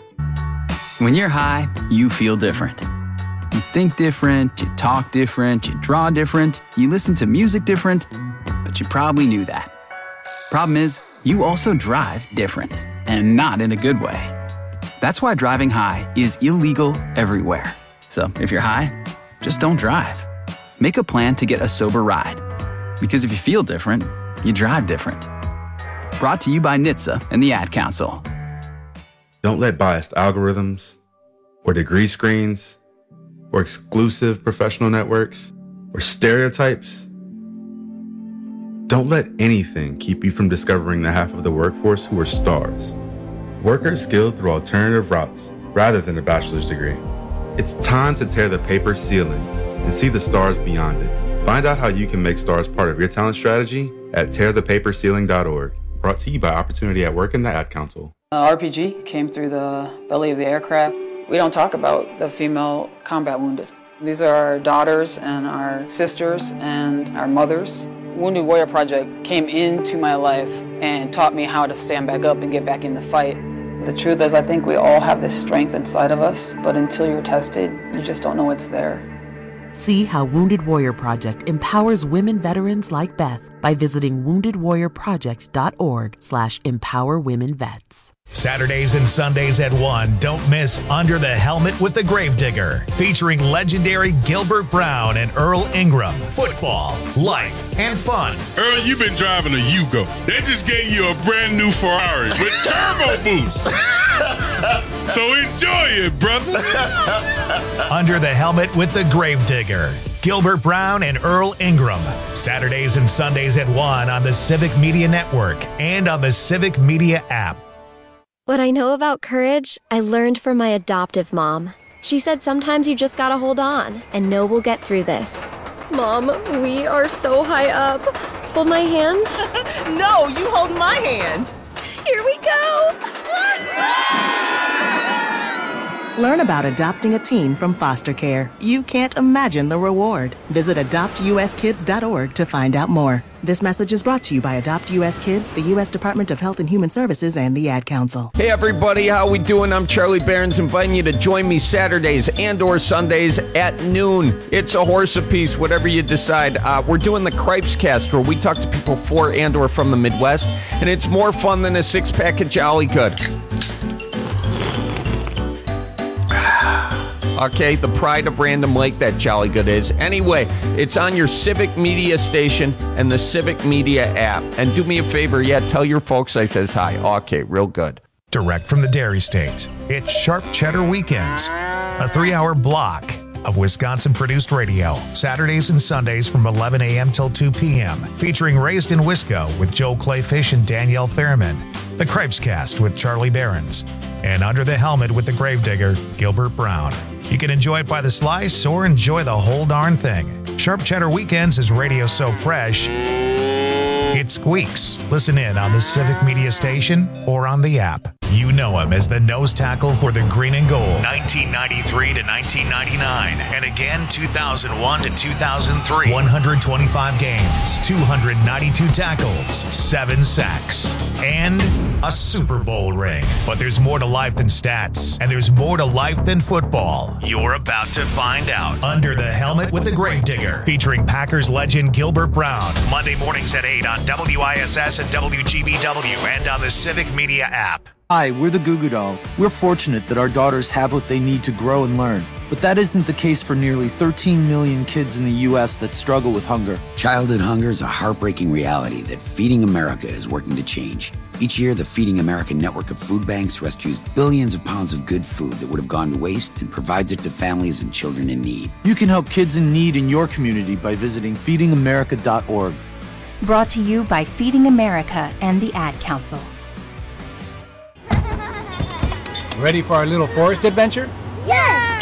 When you're high, you feel different. You think different, you talk different, you draw different, you listen to music different, but you probably knew that. Problem is, you also drive different, and not in a good way. That's why driving high is illegal everywhere. So if you're high, just don't drive. Make a plan to get a sober ride. Because if you feel different, you drive different. Brought to you by N H T S A and the Ad Council. Don't let biased algorithms, or degree screens, or exclusive professional networks, or stereotypes. Don't let anything keep you from discovering the half of the workforce who are stars. Workers skilled through alternative routes rather than a bachelor's degree. It's time to tear the paper ceiling and see the stars beyond it. Find out how you can make stars part of your talent strategy at tear the paper ceiling dot org. Brought to you by Opportunity at Work and the Ad Council. Uh, R P G came through the belly of the aircraft. We don't talk about the female combat wounded. These are our daughters and our sisters and our mothers. Wounded Warrior Project came into my life and taught me how to stand back up and get back in the fight. The truth is, I think we all have this strength inside of us, but until you're tested, you just don't know it's there. See how Wounded Warrior Project empowers women veterans like Beth by visiting woundedwarriorproject.org slash empower women vets. Saturdays and Sundays at one, don't miss Under the Helmet with the Gravedigger, featuring legendary Gilbert Brown and Earl Ingram. Football, life, and fun. Earl, you've been driving a Yugo. They just gave you a brand new Ferrari with turbo boost. So enjoy it, brother. Under the Helmet with the Gravedigger. Gilbert Brown and Earl Ingram. Saturdays and Sundays at one on the Civic Media Network and on the Civic Media app. What I know about courage, I learned from my adoptive mom. She said sometimes you just gotta hold on and know we'll get through this. Mom, we are so high up. Hold my hand. No, you hold my hand. Here we go. Learn about adopting a teen from foster care. You can't imagine the reward. Visit adopt u s kids dot org to find out more. This message is brought to you by Adopt U S Kids, the U S Department of Health and Human Services, and the Ad Council. Hey everybody, how we doing? I'm Charlie Behrens, inviting you to join me Saturdays and or Sundays at noon. It's a horse apiece, whatever you decide. Uh, we're doing the Cripes Cast, where we talk to people for and or from the Midwest, and it's more fun than a six-pack of Jolly Good. Okay, the pride of Random Lake, that Jolly Good is. Anyway, it's on your Civic Media station and the Civic Media app. And do me a favor, yeah, tell your folks I says hi. Okay, real good. Direct from the Dairy State, it's Sharp Cheddar Weekends, a three-hour block of Wisconsin-produced radio, Saturdays and Sundays from eleven a.m. till two p.m., featuring Raised in Wisco with Joel Clayfish and Danielle Fairman, the Cripes Cast with Charlie Behrens, and Under the Helmet with the Gravedigger, Gilbert Brown. You can enjoy it by the slice or enjoy the whole darn thing. Sharp Cheddar Weekends is radio so fresh, it squeaks. Listen in on the Civic Media station or on the app. You know him as the nose tackle for the Green and Gold, nineteen ninety-three to nineteen ninety-nine, and again two thousand one to two thousand three. one hundred twenty-five games, two hundred ninety-two tackles, seven sacks, and a Super Bowl ring. But there's more to life than stats, and there's more to life than football. You're about to find out. Under the Helmet with the Gravedigger, featuring Packers legend Gilbert Brown, Monday mornings at eight on W I S S and W G B W and on the Civic Media app. Hi, we're the Goo Goo Dolls. We're fortunate that our daughters have what they need to grow and learn. But that isn't the case for nearly thirteen million kids in the U S that struggle with hunger. Childhood hunger is a heartbreaking reality that Feeding America is working to change. Each year, the Feeding America network of food banks rescues billions of pounds of good food that would have gone to waste and provides it to families and children in need. You can help kids in need in your community by visiting feeding america dot org. Brought to you by Feeding America and the Ad Council. Ready for our little forest adventure? Yes!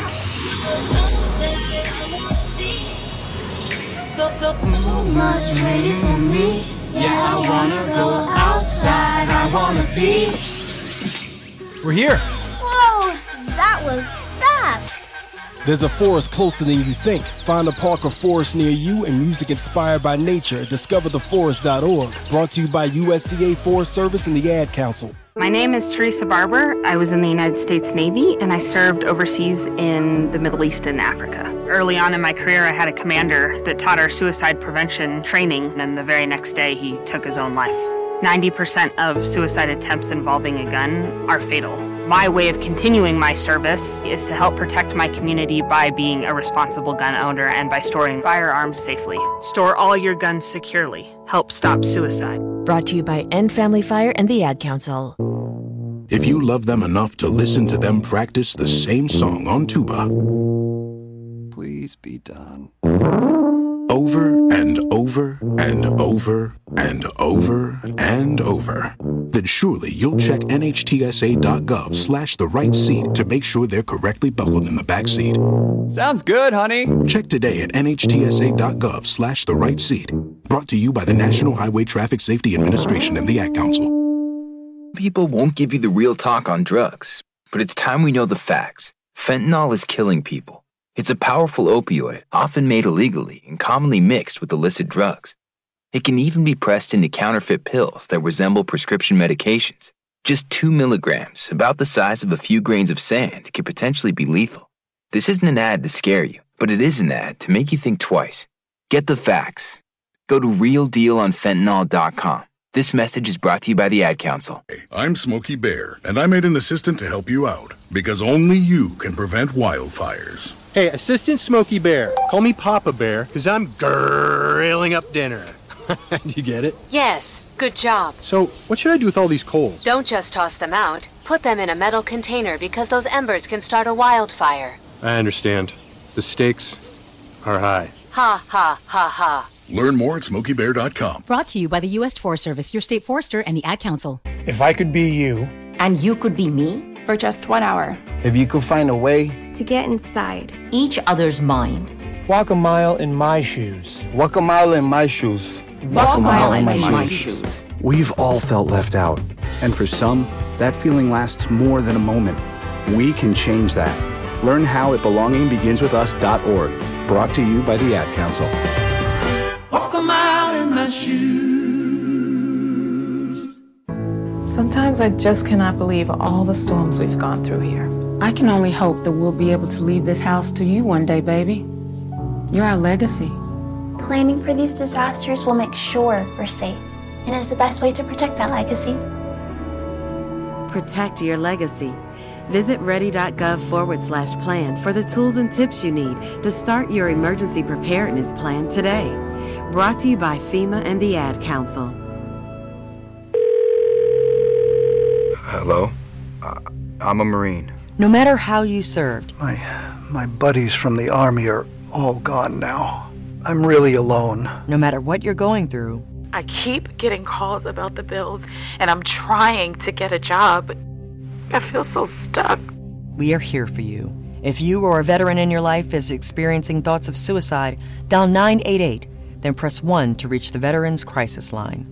So much waiting for me. Yeah, I wanna go outside. I wanna be. We're here. Whoa, that was fast. There's a forest closer than you think. Find a park or forest near you and music inspired by nature. discover the forest dot org. Brought to you by U S D A Forest Service and the Ad Council. My name is Teresa Barber. I was in the United States Navy and I served overseas in the Middle East and Africa. Early on in my career, I had a commander that taught our suicide prevention training, and the very next day he took his own life. ninety percent of suicide attempts involving a gun are fatal. My way of continuing my service is to help protect my community by being a responsible gun owner and by storing firearms safely. Store all your guns securely. Help stop suicide. Brought to you by End Family Fire and the Ad Council. If you love them enough to listen to them practice the same song on tuba, please be done. Over and over and over and over and over, then surely you'll check N H T S A dot gov slash the right seat to make sure they're correctly buckled in the back seat. Sounds good, honey. Check today at N H T S A dot gov slash the right seat. Brought to you by the National Highway Traffic Safety Administration and the Ad Council. People won't give you the real talk on drugs, but it's time we know the facts. Fentanyl is killing people. It's a powerful opioid, often made illegally and commonly mixed with illicit drugs. It can even be pressed into counterfeit pills that resemble prescription medications. Just two milligrams, about the size of a few grains of sand, can potentially be lethal. This isn't an ad to scare you, But it is an ad to make you think twice. Get the facts. Go to real deal on fentanyl dot com. This message is brought to you by the Ad Council. I'm Smokey Bear, and I made an assistant to help you out, because only you can prevent wildfires. Hey, Assistant Smokey Bear. Call me Papa Bear, because I'm grilling up dinner. Do you get it? Yes, good job. So, what should I do with all these coals? Don't just toss them out. Put them in a metal container because those embers can start a wildfire. I understand. The stakes are high. Ha, ha, ha, ha. Learn more at smokey bear dot com. Brought to you by the U S Forest Service, your state forester, and the Ad Council. If I could be you. And you could be me? For just one hour. If you could find a way. To get inside each other's mind. Walk a mile in my shoes. Walk a mile in my shoes. Walk, Walk a mile, mile in my, my shoes. shoes. We've all felt left out. And for some, that feeling lasts more than a moment. We can change that. Learn how at belonging begins with us dot org. Brought to you by the Ad Council. Walk a mile in my shoes. Sometimes I just cannot believe all the storms we've gone through here. I can only hope that we'll be able to leave this house to you one day, baby. You're our legacy. Planning for these disasters will make sure we're safe, and is the best way to protect that legacy. Protect your legacy. Visit ready.gov forward slash plan for the tools and tips you need to start your emergency preparedness plan today. Brought to you by FEMA and the Ad Council. Hello? Uh, I'm a Marine. No matter how you served. My, my buddies from the Army are all gone now. I'm really alone. No matter what you're going through. I keep getting calls about the bills, and I'm trying to get a job. I feel so stuck. We are here for you. If you or a veteran in your life is experiencing thoughts of suicide, dial nine eight eight, then press one to reach the Veterans Crisis Line.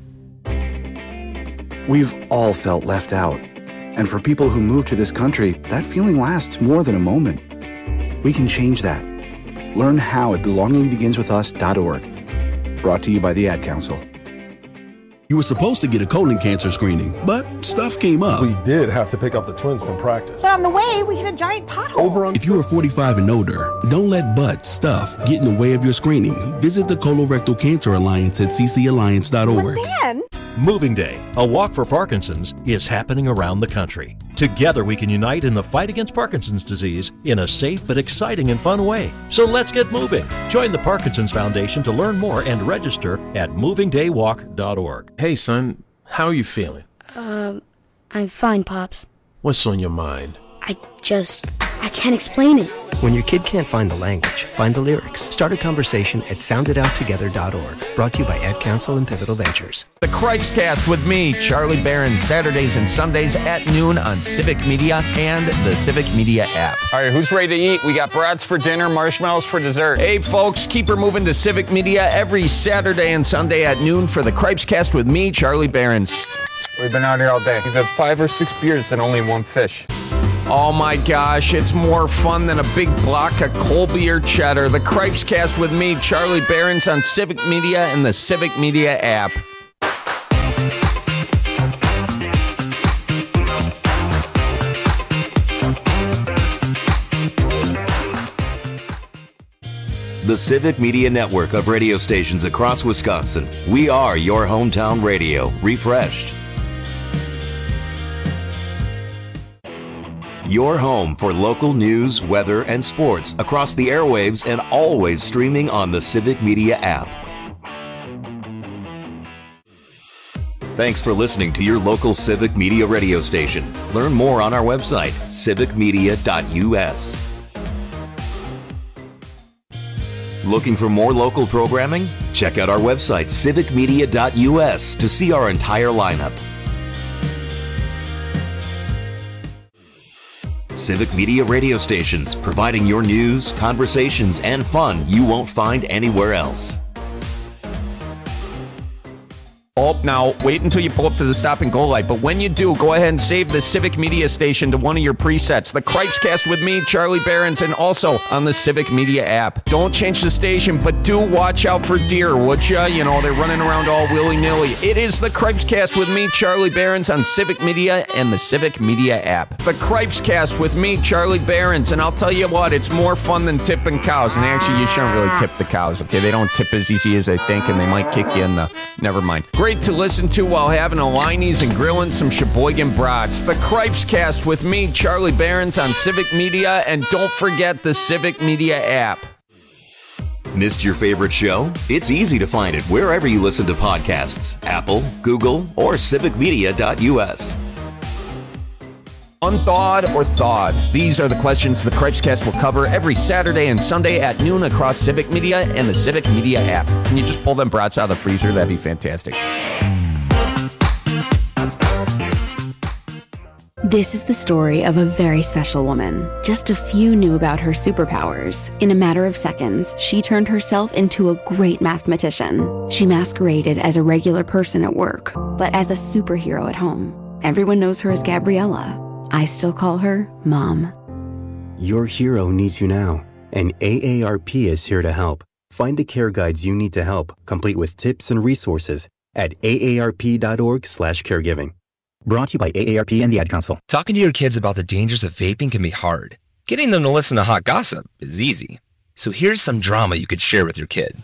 We've all felt left out. And for people who move to this country, that feeling lasts more than a moment. We can change that. Learn how at belonging begins with us dot org. Brought to you by the Ad Council. You were supposed to get a colon cancer screening, but stuff came up. We did have to pick up the twins from practice. But on the way, we hit a giant pothole. Over on if you are forty-five and older, don't let butt, stuff get in the way of your screening. Visit the Colorectal Cancer Alliance at c c alliance dot org. But then... Moving Day, a walk for Parkinson's, is happening around the country. Together we can unite in the fight against Parkinson's disease in a safe but exciting and fun way. So let's get moving. Join the Parkinson's Foundation to learn more and register at moving day walk dot org. Hey son, how are you feeling? Um, I'm fine, Pops. What's on your mind? I just, I can't explain it. When your kid can't find the language, find the lyrics. Start a conversation at sound it out together dot org. Brought to you by Ad Council and Pivotal Ventures. The Cripes Cast with me, Charlie Barron, Saturdays and Sundays at noon on Civic Media and the Civic Media app. All right, who's ready to eat? We got brats for dinner, marshmallows for dessert. Hey, folks, keep her moving to Civic Media every Saturday and Sunday at noon for the Cripes Cast with me, Charlie Barron. We've been out here all day. We've had five or six beers and only one fish. Oh my gosh, it's more fun than a big block of Colby or cheddar. The Cripes Cast with me, Charlie Barron's on Civic Media and the Civic Media app. The Civic Media Network of radio stations across Wisconsin. We are your hometown radio, refreshed. Your home for local news, weather, and sports across the airwaves and always streaming on the Civic Media app. Thanks for listening to your local Civic Media radio station. Learn more on our website, civic media dot u s. Looking for more local programming? Check out our website, civic media dot u s, to see our entire lineup. Civic Media radio stations, providing your news, conversations, and fun you won't find anywhere else. Oh, now, wait until you pull up to the stop and go light. But when you do, go ahead and save the Civic Media Station to one of your presets. The Cripescast with me, Charlie Behrens, and also on the Civic Media app. Don't change the station, but do watch out for deer, would ya? You know, they're running around all willy-nilly. It is the Cripescast with me, Charlie Behrens, on Civic Media and the Civic Media app. The Cripescast with me, Charlie Behrens, and I'll tell you what, it's more fun than tipping cows. And actually, you shouldn't really tip the cows, okay? They don't tip as easy as they think, and they might kick you in the... Never mind. Great to listen to while having a Liney's and grilling some Sheboygan brats. The Cripescast with me, Charlie Behrens, on Civic Media, and don't forget the Civic Media app. Missed your favorite show? It's easy to find it wherever you listen to podcasts. Apple, Google, or civic media dot u s. Unthawed or thawed? These are the questions the Cripescast will cover every Saturday and Sunday at noon across Civic Media and the Civic Media app. Can you just pull them brats out of the freezer? That'd be fantastic. This is the story of a very special woman. Just a few knew about her superpowers. In a matter of seconds, she turned herself into a great mathematician. She masqueraded as a regular person at work, but as a superhero at home. Everyone knows her as Gabriella. I still call her Mom. Your hero needs you now, and A A R P is here to help. Find the care guides you need to help, complete with tips and resources at A A R P dot org slash caregiving. Brought to you by A A R P and the Ad Council. Talking to your kids about the dangers of vaping can be hard. Getting them to listen to hot gossip is easy. So here's some drama you could share with your kid.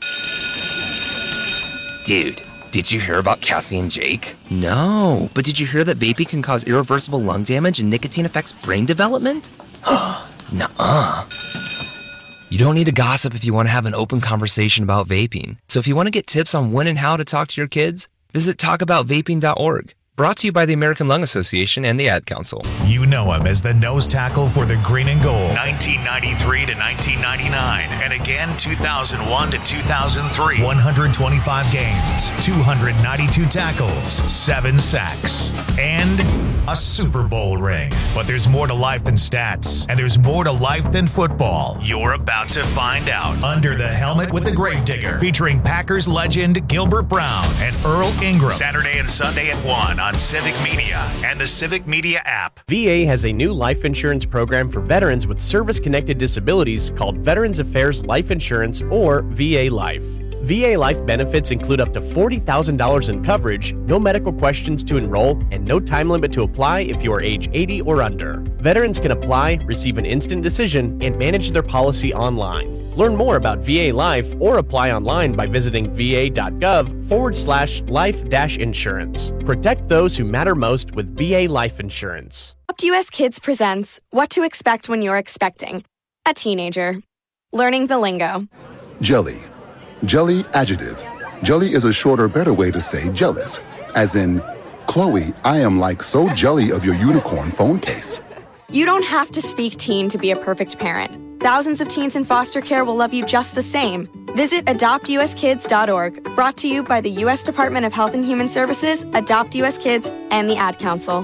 Dude, did you hear about Cassie and Jake? No, but did you hear that vaping can cause irreversible lung damage and nicotine affects brain development? Nuh-uh. You don't need to gossip if you want to have an open conversation about vaping. So if you want to get tips on when and how to talk to your kids, visit talk about vaping dot org. Brought to you by the American Lung Association and the Ad Council. You know him as the nose tackle for the Green and Gold, nineteen ninety-three to nineteen ninety-nine, and again two thousand one to two thousand three. one hundred twenty-five games, two hundred ninety-two tackles, seven sacks, and a Super Bowl ring. But there's more to life than stats, and there's more to life than football. You're about to find out. Under the Helmet with the Gravedigger, featuring Packers legend Gilbert Brown and Earl Ingram. Saturday and Sunday at one on Civic Media and the Civic Media app. V A has a new life insurance program for veterans with service-connected disabilities called Veterans Affairs Life Insurance, or V A Life. V A Life benefits include up to forty thousand dollars in coverage, no medical questions to enroll, and no time limit to apply if you are age eighty or under. Veterans can apply, receive an instant decision, and manage their policy online. Learn more about V A Life or apply online by visiting va.gov forward slash life dash insurance. Protect those who matter most with V A Life Insurance. Adopt U S Kids presents What to Expect When You're Expecting a Teenager. Learning the lingo. Jelly. Jelly adjective. Jelly is a shorter, better way to say jealous. As in, Chloe, I am like so jelly of your unicorn phone case. You don't have to speak teen to be a perfect parent. Thousands of teens in foster care will love you just the same. Visit adopt u s kids dot org. Brought to you by the U S Department of Health and Human Services, Adopt U S Kids, and the Ad Council.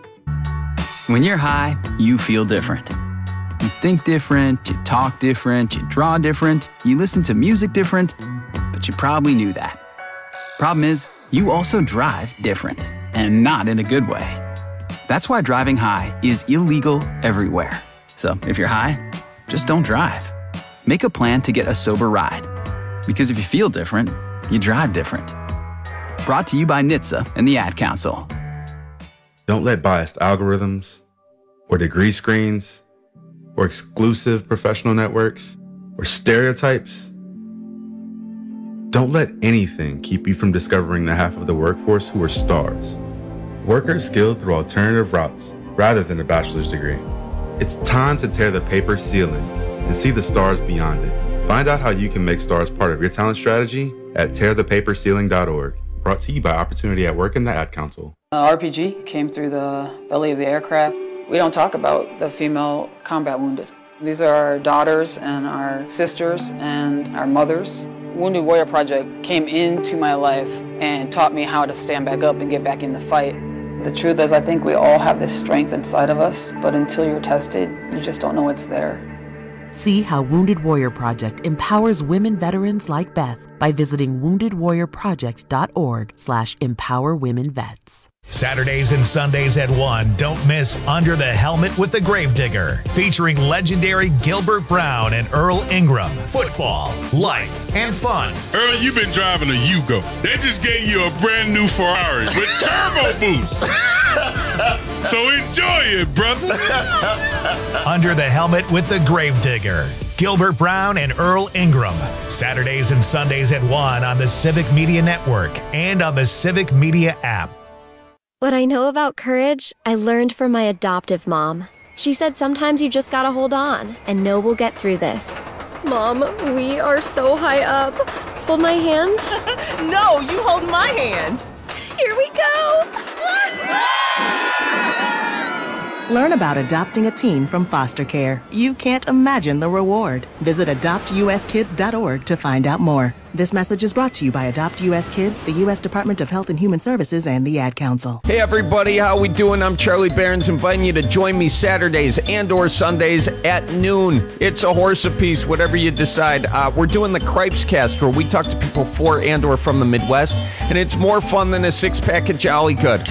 When you're high, you feel different. You think different, you talk different, you draw different, you listen to music different, but you probably knew that. Problem is, you also drive different, and not in a good way. That's why driving high is illegal everywhere. So if you're high, just don't drive. Make a plan to get a sober ride. Because if you feel different, you drive different. Brought to you by N H T S A and the Ad Council. Don't let biased algorithms, or degree screens, or exclusive professional networks, or stereotypes. Don't let anything keep you from discovering the half of the workforce who are stars. Workers skilled through alternative routes rather than a bachelor's degree. It's time to tear the paper ceiling and see the stars beyond it. Find out how you can make stars part of your talent strategy at tear the paper ceiling dot org. Brought to you by Opportunity at Work and the Ad Council. Uh, R P G came through the belly of the aircraft. We don't talk about the female combat wounded. These are our daughters and our sisters and our mothers. Wounded Warrior Project came into my life and taught me how to stand back up and get back in the fight. The truth is, I think we all have this strength inside of us, but until you're tested, you just don't know it's there. See how Wounded Warrior Project empowers women veterans like Beth by visiting wounded warrior project dot org slash empower women vets. Saturdays and Sundays at one, don't miss Under the Helmet with the Gravedigger, featuring legendary Gilbert Brown and Earl Ingram. Football, life, and fun. Earl, you've been driving a Yugo. They just gave you a brand new Ferrari with turbo boost. So enjoy it, brother. Under the Helmet with the Gravedigger. Gilbert Brown and Earl Ingram. Saturdays and Sundays at one on the Civic Media Network and on the Civic Media app. What I know about courage, I learned from my adoptive mom. She said sometimes you just gotta hold on and know we'll get through this. Mom, we are so high up. Hold my hand. No, you hold my hand. Here we go. Learn about adopting a teen from foster care. You can't imagine the reward. Visit adopt u s kids dot org to find out more. This message is brought to you by Adopt U S Kids, the U S Department of Health and Human Services, and the Ad Council. Hey everybody, how we doing? I'm Charlie Behrens, inviting you to join me Saturdays and or Sundays at noon. It's a horse apiece, whatever you decide. Uh, we're doing the Cripes Cast, where we talk to people for and or from the Midwest, and it's more fun than a six-pack of Jolly Good.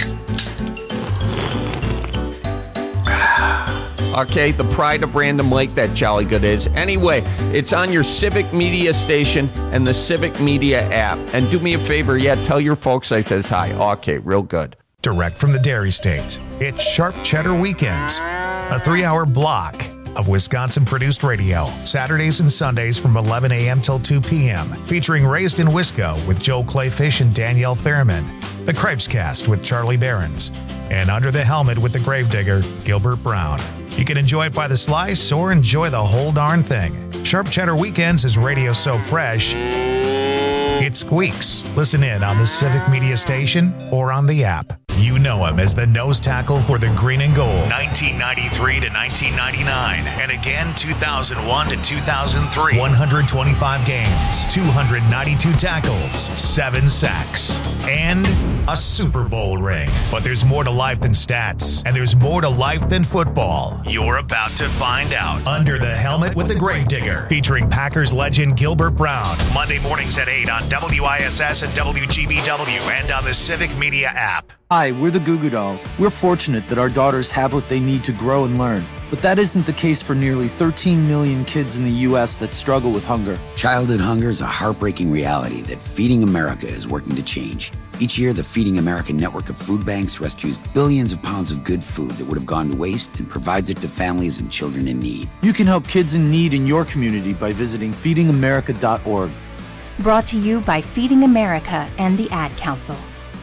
Okay, the pride of Random Lake, that Jolly Good is. Anyway, it's on your Civic Media station and the Civic Media app. And do me a favor, yeah, tell your folks I says hi. Okay, real good. Direct from the Dairy State, it's Sharp Cheddar Weekends, a three-hour block of Wisconsin-produced radio, Saturdays and Sundays from eleven a.m. till two p.m., featuring Raised in Wisco with Joe Clayfish and Danielle Fairman, the Cripes Cast with Charlie Behrens, and Under the Helmet with the Gravedigger, Gilbert Brown. You can enjoy it by the slice or enjoy the whole darn thing. Sharp Cheddar Weekends is radio so fresh, it squeaks. Listen in on the Civic Media station or on the app. You know him as the nose tackle for the Green and Gold, nineteen ninety-three to nineteen ninety-nine, and again two thousand one to two thousand three. one hundred twenty-five games, two hundred ninety-two tackles, seven sacks, and a Super Bowl ring. But there's more to life than stats, and there's more to life than football. You're about to find out. Under the Helmet with the Gravedigger, featuring Packers legend Gilbert Brown, Monday mornings at eight on W I S S and W G B W and on the Civic Media app. Hi, we're the Goo Goo Dolls. We're fortunate that our daughters have what they need to grow and learn. But that isn't the case for nearly thirteen million kids in the U S that struggle with hunger. Childhood hunger is a heartbreaking reality that Feeding America is working to change. Each year, the Feeding America network of food banks rescues billions of pounds of good food that would have gone to waste and provides it to families and children in need. You can help kids in need in your community by visiting feeding america dot org. Brought to you by Feeding America and the Ad Council.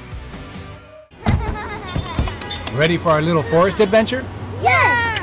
Ready for our little forest adventure? Yes!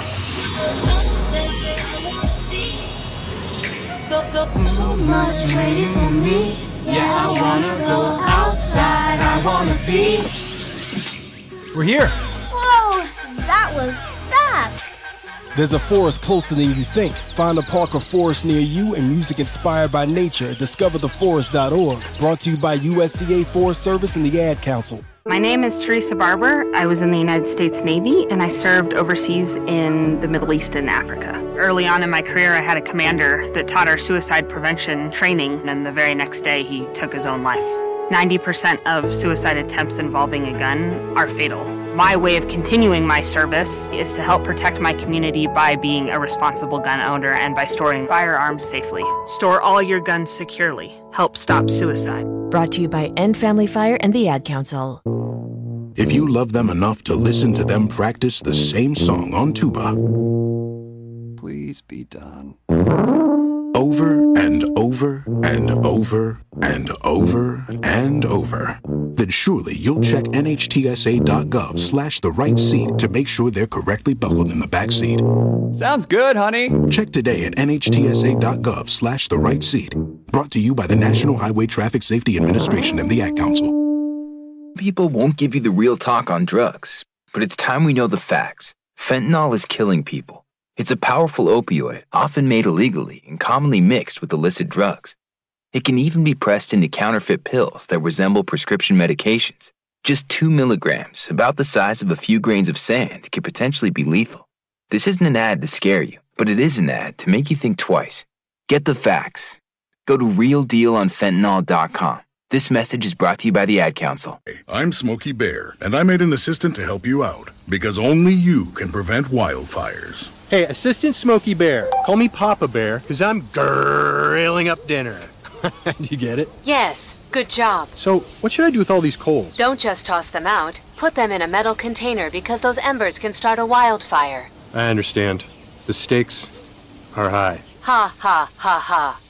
So much waiting for me. Yeah, I wanna go outside. I wanna be. We're here. Whoa, that was fast. There's a forest closer than you think. Find a park or forest near you and music inspired by nature. discover the forest dot org. Brought to you by U S D A Forest Service and the Ad Council. My name is Teresa Barber. I was in the United States Navy, and I served overseas in the Middle East and Africa. Early on in my career, I had a commander that taught our suicide prevention training, and the very next day, he took his own life. ninety percent of suicide attempts involving a gun are fatal. My way of continuing my service is to help protect my community by being a responsible gun owner and by storing firearms safely. Store all your guns securely. Help stop suicide. Brought to you by End Family Fire and the Ad Council. If you love them enough to listen to them practice the same song on tuba, please be done. Over and over and over and over and over, then surely you'll check N H T S A dot gov slash the right seat to make sure they're correctly buckled in the back seat. Sounds good, honey. Check today at N H T S A dot gov slash the right seat. Brought to you by the National Highway Traffic Safety Administration and the Ad Council. People won't give you the real talk on drugs, but it's time we know the facts. Fentanyl is killing people. It's a powerful opioid, often made illegally and commonly mixed with illicit drugs. It can even be pressed into counterfeit pills that resemble prescription medications. Just two milligrams, about the size of a few grains of sand, could potentially be lethal. This isn't an ad to scare you, But it is an ad to make you think twice. Get the facts. Go to real deal on fentanyl dot com. This message is brought to you by the Ad Council. I'm Smokey Bear, and I made an assistant to help you out, because only you can prevent wildfires. Hey, Assistant Smokey Bear, call me Papa Bear, because I'm grilling up dinner. Do you get it? Yes, good job. So, what should I do with all these coals? Don't just toss them out. Put them in a metal container because those embers can start a wildfire. I understand. The stakes are high. Ha, ha, ha, ha.